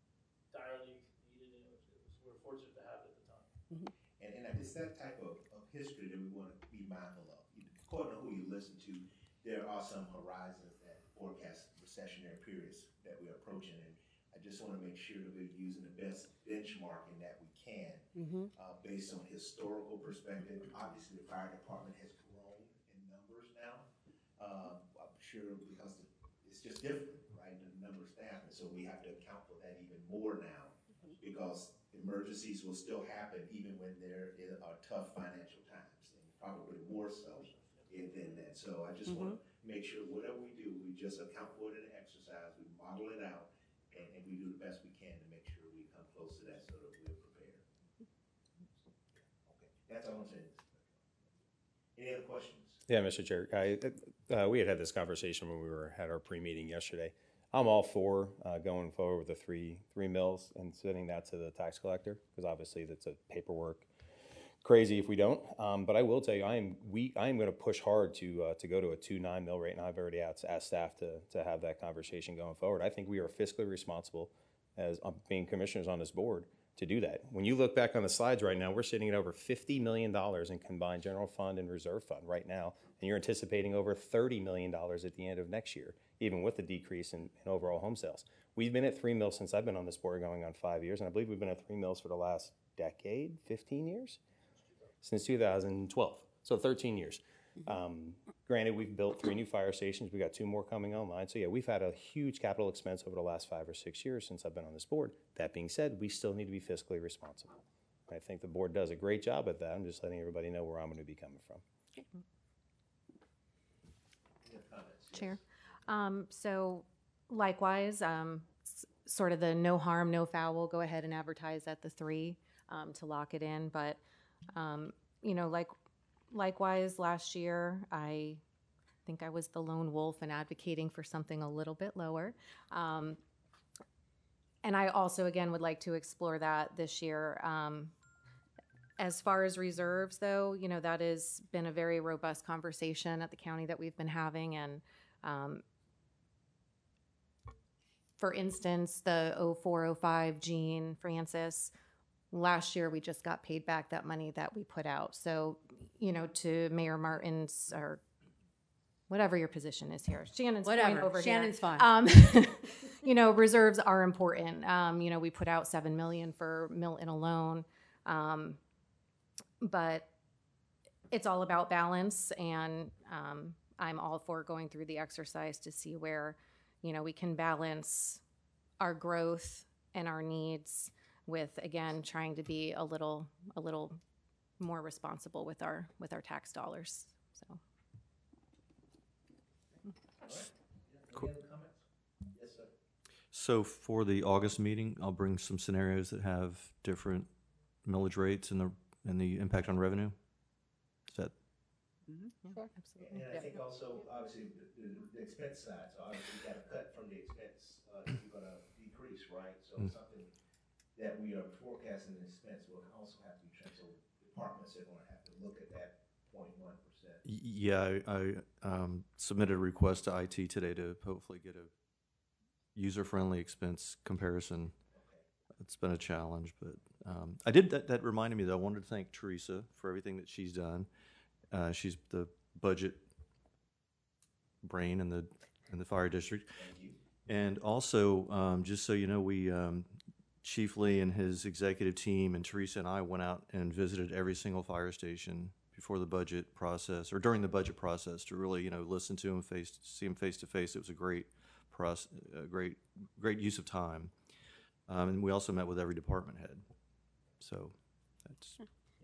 direly needed, and it was, it was, we were fortunate to have it at the time. And, and it's that type of, of history that we want to be mindful of. According to who you listen to, there are some horizons that forecast recessionary periods that we're approaching. And I just want to make sure that we're using the best benchmarking that we can Mm-hmm. uh, based on historical perspective. Obviously, the fire department has grown in numbers now. Uh, I'm sure because it's just different, right? The number of staff. And so we have to account for that even more now because emergencies will still happen even when there is- are tough financial times, and probably more so in- than that. So I just want to make sure whatever we do, we just account for it in the exercise, we model it out, and, and we do the best we can to make sure we come close to that so that we're prepared. Okay, that's all I'm saying. Any other questions? Yeah, Mister Chair, I, uh, we had had this conversation when we were, had our pre-meeting yesterday. I'm all for, uh, going forward with the three, three mills and sending that to the tax collector, because obviously that's a paperwork crazy if we don't. Um, but I will tell you, I am, we, I am gonna push hard to, uh, to go to a two nine mill rate, and I've already asked, asked staff to, to have that conversation going forward. I think we are fiscally responsible as, um, being commissioners on this board to do that. When you look back on the slides right now, we're sitting at over fifty million dollars in combined general fund and reserve fund right now, and you're anticipating over thirty million dollars at the end of next year, even with the decrease in, in overall home sales. We've been at three mills since I've been on this board going on five years, and I believe we've been at three mills for the last decade, fifteen years? Since two thousand twelve, so thirteen years. Um, granted, we've built three new fire stations. We got two more coming online. So yeah, we've had a huge capital expense over the last five or six years since I've been on this board. That being said, we still need to be fiscally responsible. I think the board does a great job at that. I'm just letting everybody know where I'm going to be coming from. Chair. Um, so likewise, um, s- sort of the no harm, no foul, we'll go ahead and advertise at the three um, to lock it in. But, um, you know, like likewise, last year I think I was the lone wolf in advocating for something a little bit lower. Um, and I also, again, would like to explore that this year. Um, as far as reserves, though, you know, that has been a very robust conversation at the county that we've been having. And um, for instance, the oh four oh five Jean Francis, last year we just got paid back that money that we put out. So, you know, to Mayor Martin's, or whatever your position is here, Shannon's point Whatever. over Shannon's here. fine. Um, you know, reserves are important. Um, you know, we put out seven million for Milton alone, um, but it's all about balance. And um, I'm all for going through the exercise to see where, you know, we can balance our growth and our needs with, again, trying to be a little, a little more responsible with our, with our tax dollars. So. Cool. Any other comments? Yes, sir. So for the August meeting, I'll bring some scenarios that have different millage rates and the, and the impact on revenue. Is that? Mm-hmm. Sure. Absolutely. And I think also, obviously, the, the, the expense side, so obviously you got to cut from the expense, uh, if you're gonna decrease, right? So Mm. something that we are forecasting in expense will also have to be trimmed, so departments are gonna have to look at that point one percent. Y- Yeah, I, I um, submitted a request to I T today to hopefully get a user-friendly expense comparison. It's been a challenge, but um, I did, that, that reminded me that I wanted to thank Teresa for everything that she's done. Uh, she's the budget brain in the, in the fire district. Thank you. And also, um, just so you know, we, um, Chief Lee and his executive team and Teresa and I went out and visited every single fire station before the budget process, or during the budget process, to really, you know, listen to them face, see them face to face. It was a great process, a great, great use of time. Um, and we also met with every department head. So that's.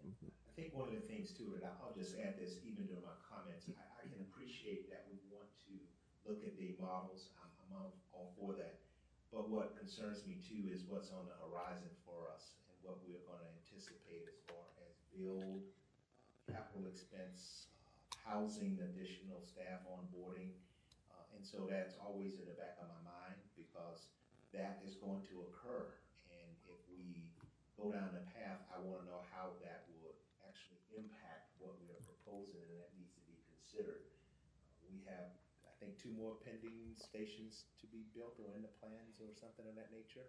I think one of the things too, and I'll just add this even during my comments, I, I can appreciate that we want to look at the models. I'm, I'm all, all for that. But what concerns me too is what's on the horizon for us and what we're going to anticipate as far as build, uh, capital expense, uh, housing, additional staff onboarding. Uh, and so that's always in the back of my mind because that is going to occur. And if we go down the path, I want to know how that would actually impact what we are proposing, and that needs to be considered. Uh, we have, I think, two more pending stations to be built or in the plans or something of that nature.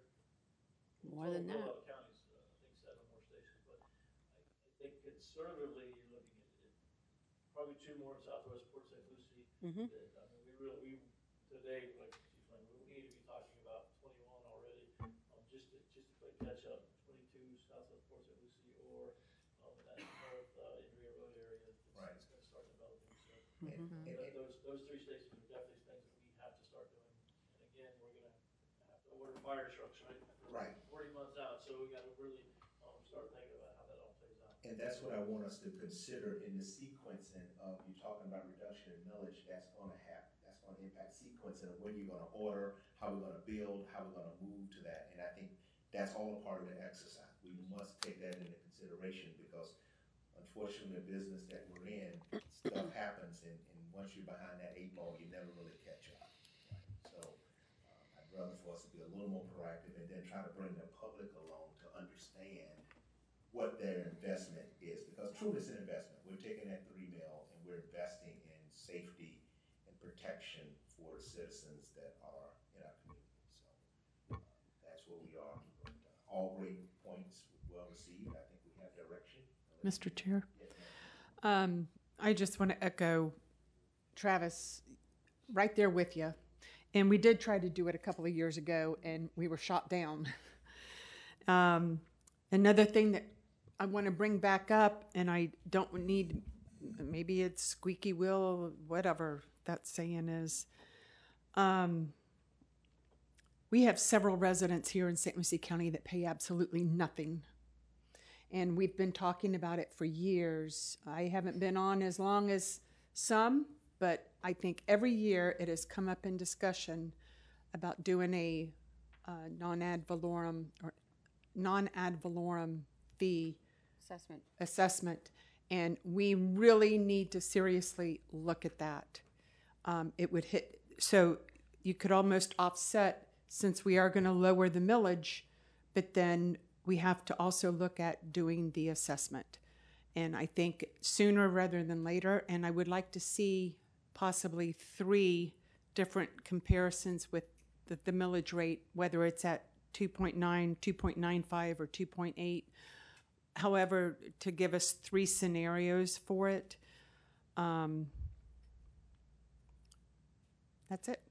More than that. Total counties, uh, I think seven more stations, but I, I think conservatively, you're looking at it, probably two more in Southwest Port Saint Lucie. Mhm. That, I mean, we really, we, today, like, Chief Lane, we need to be talking about twenty-one already, um, just to, just to play catch up, twenty-two Southwest Port Saint Lucie, or, um, that North, uh, Indiana Road area that's, Right. that's gonna start developing, so. And, uh, and, that- Those, those three stations are definitely things that we have to start doing, and again, we're gonna have to order fire trucks, right? Right. Forty months out, so we gotta really, um, start thinking about how that all plays out. and that's what I want us to consider in the sequencing of, you talking about reduction in millage, that's gonna have, that's gonna impact sequencing of when you're gonna order, how we're gonna build, how we're gonna move to that. And I think that's all a part of the exercise. We must take that into consideration because unfortunately, the business that we're in, stuff happens, and, and once you're behind that eight ball, you never really catch up. Right? So uh, I'd rather for us to be a little more proactive and then try to bring the public along to understand what their investment is, because truly it's an investment. We're taking that three mil and we're investing in safety and protection for the citizens that are in our community. So uh, that's where we are. But, uh, all great points, well received. I think we have direction. Mister Chair, Yes, ma'am. um, I just want to echo Travis, right there with you. And we did try to do it a couple of years ago, and we were shot down. um, another thing that I want to bring back up, and I don't need, maybe it's squeaky wheel, whatever that saying is. Um, we have several residents here in Saint Lucie County that pay absolutely nothing. And we've been talking about it for years. I haven't been on as long as some, but I think every year it has come up in discussion about doing a uh, non-ad valorem or non-ad valorem fee Assessment. assessment, and we really need to seriously look at that. um, it would hit, so you could almost offset, since we are going to lower the millage, but then we have to also look at doing the assessment. And I think sooner rather than later, and I would like to see possibly three different comparisons with the, the millage rate, whether it's at two point nine, two point nine five, or two point eight. However, to give us three scenarios for it. Um, that's it.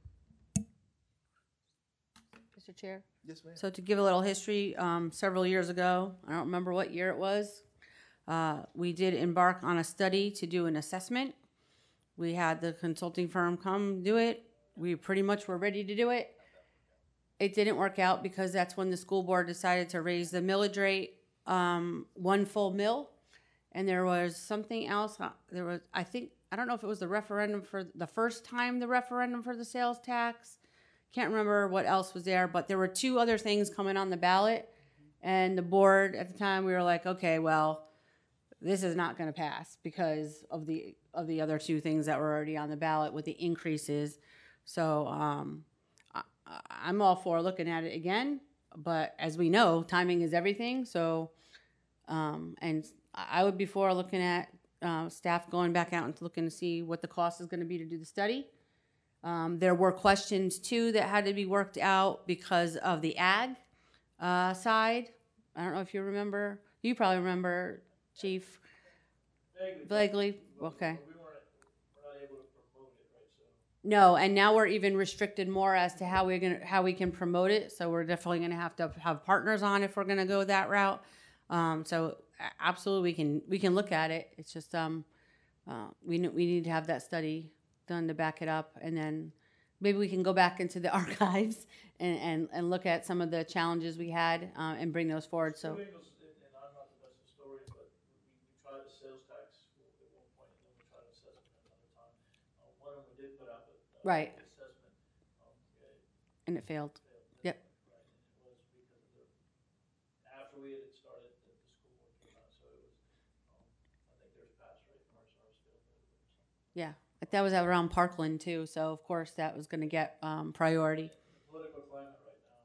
Mister Chair? Yes, ma'am. So to give a little history, um, several years ago, I don't remember what year it was, uh, we did embark on a study to do an assessment. We had the consulting firm come do it. We pretty much were ready to do it. It didn't work out because that's when the school board decided to raise the millage rate, um, one full mill. And there was something else, uh, there was, I think, I don't know if it was the referendum for the first time, the referendum for the sales tax. Can't remember what else was there, but there were two other things coming on the ballot. And the board at the time, we were like, okay, well, this is not going to pass because of the of the other two things that were already on the ballot with the increases. So um, I, I'm all for looking at it again, but as we know, timing is everything. So, um, and I would be for looking at uh, staff going back out and looking to see what the cost is going to be to do the study. Um, there were questions too that had to be worked out because of the ag uh, side. I don't know if you remember. You probably remember, Chief. Vaguely. Okay. No, and now we're even restricted more as to how we're gonna how we can promote it. So we're definitely gonna have to have partners on if we're gonna go that route. Um, so absolutely, we can we can look at it. It's just um, uh, we we need to have that study done to back it up, and then maybe we can go back into the archives and and, and look at some of the challenges we had uh, and bring those forward. So. And I'm not the best historian, but we, we tried a sales tax at one point, and then we tried assessment another time. Uh, one of them we did put out, but uh, Right. assessment, um, it And it failed. Yep. Right, and it was because of the, after we had started, the, the school board came out, so it was, um, I think there's pass rate from ours, ours failed or something. Yeah, but that was around Parkland too, so of course that was going to get um, priority. The political climate right now.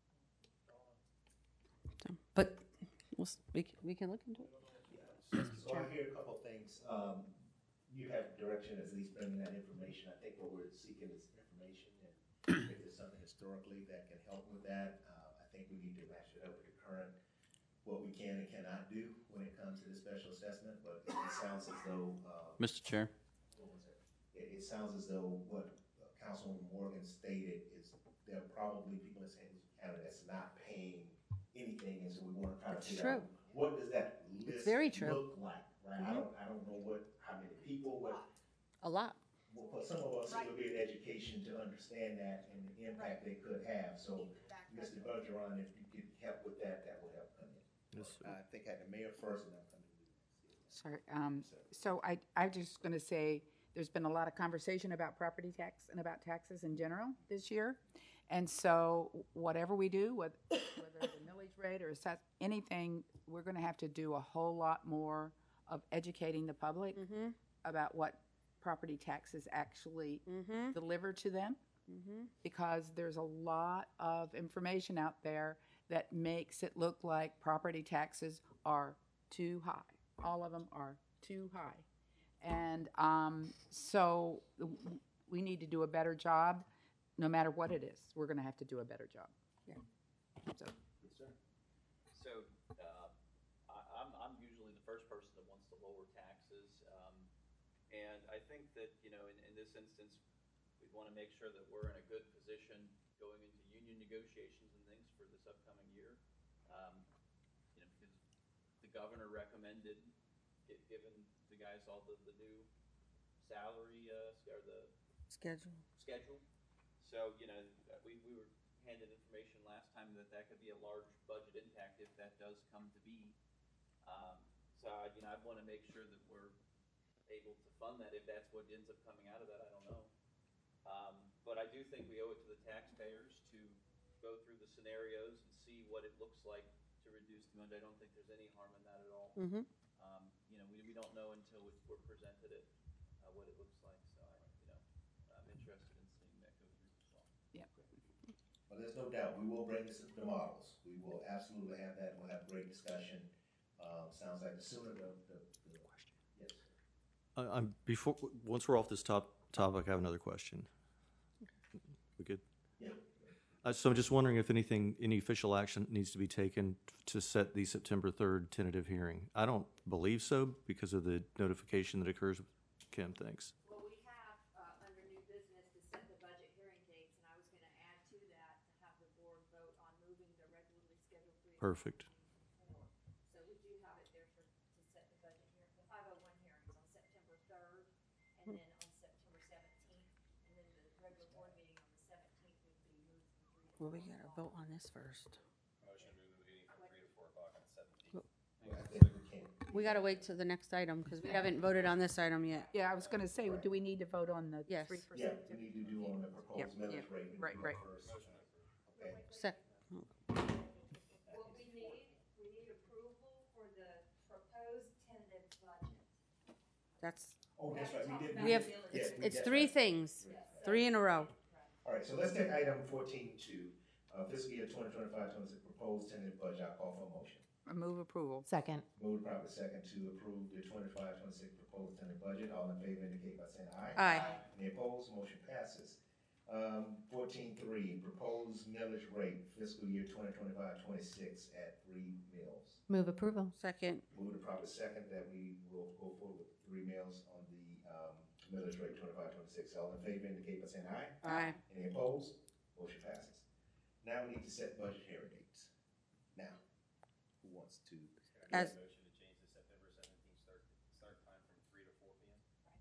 So, but we'll, s- we can, we can look into it. So I hear a couple of things. Um, you have direction as least bringing that information. I think what we're seeking is information, and if there's something historically that can help with that, uh, I think we need to match it up with the current, what we can and cannot do when it comes to the special assessment, but it sounds as though, uh, Mister Chair. what was it? It, it sounds as though what uh, Councilwoman Morgan stated is there are probably people in Saint Louis County that's not paying anything, and so we want to try to It's figure true. out what does that list very true. look like, right? I Mhm. don't, I don't know what, how many people, what, A lot. well, for some of us, it would be an education to understand that and the impact they could have. So, Mister Bergeron, if you could help with that, that would help come in. Yes, sir. I think I had the mayor first, and then come to you. Sorry, um, so I, I'm just gonna say, there's been a lot of conversation about property tax and about taxes in general this year. And so whatever we do, whether, whether it's a millage rate or assess, anything, we're gonna have to do a whole lot more of educating the public Mm-hmm. about what property taxes actually Mm-hmm. deliver to them. Mm-hmm. Because there's a lot of information out there that makes it look like property taxes are too high. All of them are too high. And um, so w- we need to do a better job, no matter what it is. We're going to have to do a better job. Yeah. So, So, uh, I, I'm, I'm usually the first person that wants to lower taxes. Um, and I think that, you know, in, in this instance, we'd want to make sure that we're in a good position going into union negotiations and things for this upcoming year. Um, you know, because the governor recommended, gi- given the guys all the, the new salary, uh, or the Schedule. schedule. So, you know, we, we were handed information last time that that could be a large budget impact if that does come to be. Um, so, I- you know, I'd want to make sure that we're able to fund that. If that's what ends up coming out of that, I don't know. Um, but I do think we owe it to the taxpayers to go through the scenarios and see what it looks like to reduce the amount. I don't think there's any harm in that at all. Mm-hmm. Um, you know, we, we don't know until we- we're presented it, uh, what it looks like. So, I, you know, um, no doubt, we will bring this, the models. We will absolutely have that, we'll have a great discussion. Um, sounds like the sooner the, the, the, yes. I- I'm, before, once we're off this top, topic, I have another question. We good? Yeah. Uh, so I'm just wondering if anything, any official action needs to be taken to set the September third tentative hearing. I don't believe so because of the notification that occurs. Kim, thanks. Well, we have, uh, under new business to set the budget hearing dates, and I was gonna add to that to have the board vote on moving the regularly scheduled three. Perfect. So we do have it there for, to set the budget hearing, the five oh one hearings on September third, and then on September seventeenth, and then the regular board meeting on the seventeenth would be moved from three to. Well, we gotta vote on this first. Motion to move the meeting from three to four o'clock on the seventeenth. We gotta wait till the next item, because we haven't voted on this item yet. Yeah, I was gonna say, do we need to vote on the Yes. three Yeah, percent? we need to do on the proposed Yep, millage yep. rate. We Right, do right. first. Okay. Sec, What we need, we need approval for the proposed tentative budget. that's, Oh, that's right, we did. we have, did- it's, yeah, we it's did three that. things, three in a row. All right, so let's take item fourteen two, uh, fiscal year twenty twenty-five, twenty-six proposed tentative budget. I'll call for a motion. I move approval. Second. Move properly second to approve the twenty-five, twenty-six proposed tentative budget. All in favor indicate by saying aye. Aye. Any opposed? Motion passes. Um, fourteen three, proposed millage rate fiscal year twenty twenty-five, twenty-six at three mills. Move approval. Second, Move to properly second that we will go forward with three mills on the, um, millage rate twenty-five, twenty-six. All in favor indicate by saying aye. aye. Any opposed? Motion passes. Now we need to set budget hearing dates. Now, who wants to? As, Motion to change the September seventeenth start, start time from three to four P M.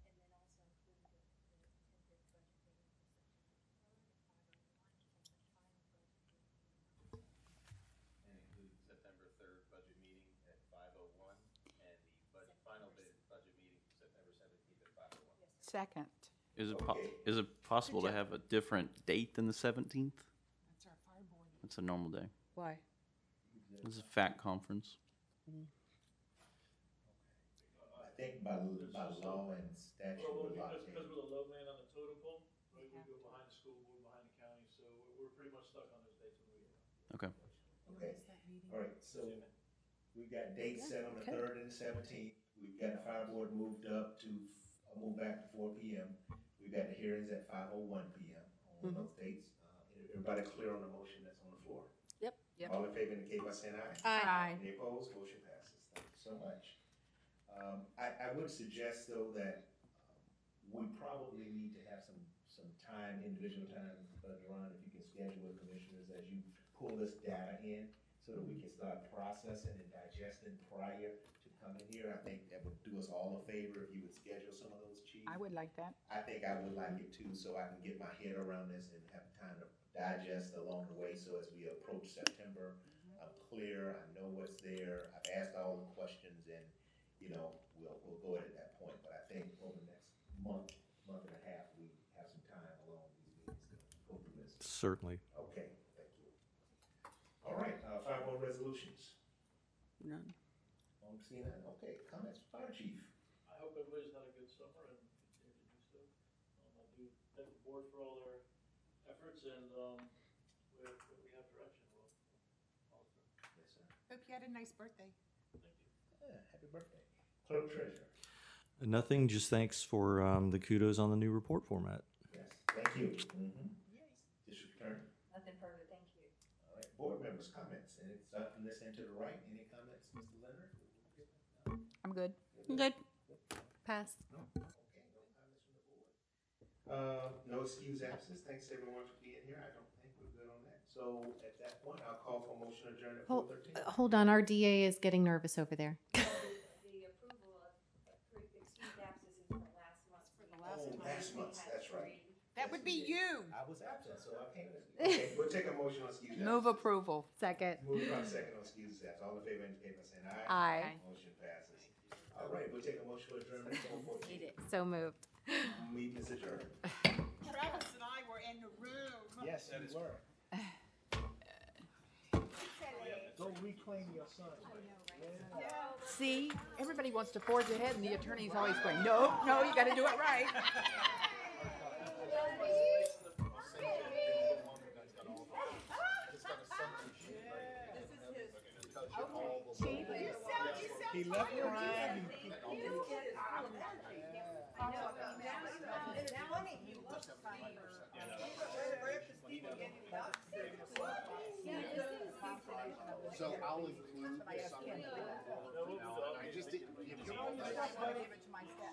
And include September third budget meeting at five oh one, and the budget, final bid, budget meeting September seventeenth at five oh one. Second. Is it, po- is it possible to have a different date than the seventeenth? That's our fire board. That's a normal day. why? This is a FAC conference. I think by, by law and statute, Well, we're well, locked because, in. because we're the low man on the totem pole, right, we go behind the school, we're behind the county, so we're, we're pretty much stuck on those dates when we get out. Okay. Okay, all right, so we've got dates set on the okay. third and the seventeenth. We've got the fire board moved up to, uh, move back to four P M. We've got the hearings at five oh one P M on those dates. Uh, Everybody clear on the motion that's on the floor? Yep. Yep. All in favor indicate by saying aye. Aye. Any opposed? Motion passes. Thank you so much. Um, I, I would suggest though that um, we probably need to have some, some time, individual time, uh, Duran, if you can schedule with commissioners as you pull this data in so that we can start processing and digesting prior to coming here. I think that would do us all a favor if you would schedule some of those, Chief. I would like that. I think I would like it too, so I can get my head around this and have time to digest along the way. So as we approach September, I'm clear, I know what's there, I've asked all the questions, and, you know, we'll, we'll go at that point. But I think over the next month, month and a half, we have some time along these meetings to go through this. Certainly. Okay, thank you. All right, uh, five oh resolutions. None. I'm seeing that, okay, comments, fire chief. I hope everybody's had a good summer and continue to do so. Um, I do thank the board for all their efforts, and, um, we, we have direction, we'll, follow through. Yes, sir. Hope you had a nice birthday. Thank you. Yeah, happy birthday. Clerk treasurer. Nothing, just thanks for um, the kudos on the new report format. Yes, thank you. Mm-hmm. District attorney. Nothing further, thank you. All right, board members' comments, and it's up from this end to the right. Any comments, Mister Leonard? I'm good. Good. Pass. No? Okay, no comments from the board. Uh, no excuse absence. Thanks everyone for being here. I don't think we're good on that. So at that point, I'll call for motion adjourned at four Hold, thirteen. uh, hold on, our D A is getting nervous over there. The approval of, appro- excused absences for last month. For the Oh, last month, that's right. That would be you. I was absent, so I can't. Okay, we'll take a motion on excuse absence. Move approval. Second. Move on second on excuse absence. All in favor indicate by saying aye. Aye. Motion passes. All right, we'll take a motion to adjourn at four fourteen. So moved. Meeting is adjourned. Travis and I were in the room. Yes, you were. Go reclaim your son. See, everybody wants to forge ahead, and the attorney's always going, no, no, you got to do it right. He left crying. So I'll include this on the board. I just didn't give you all that.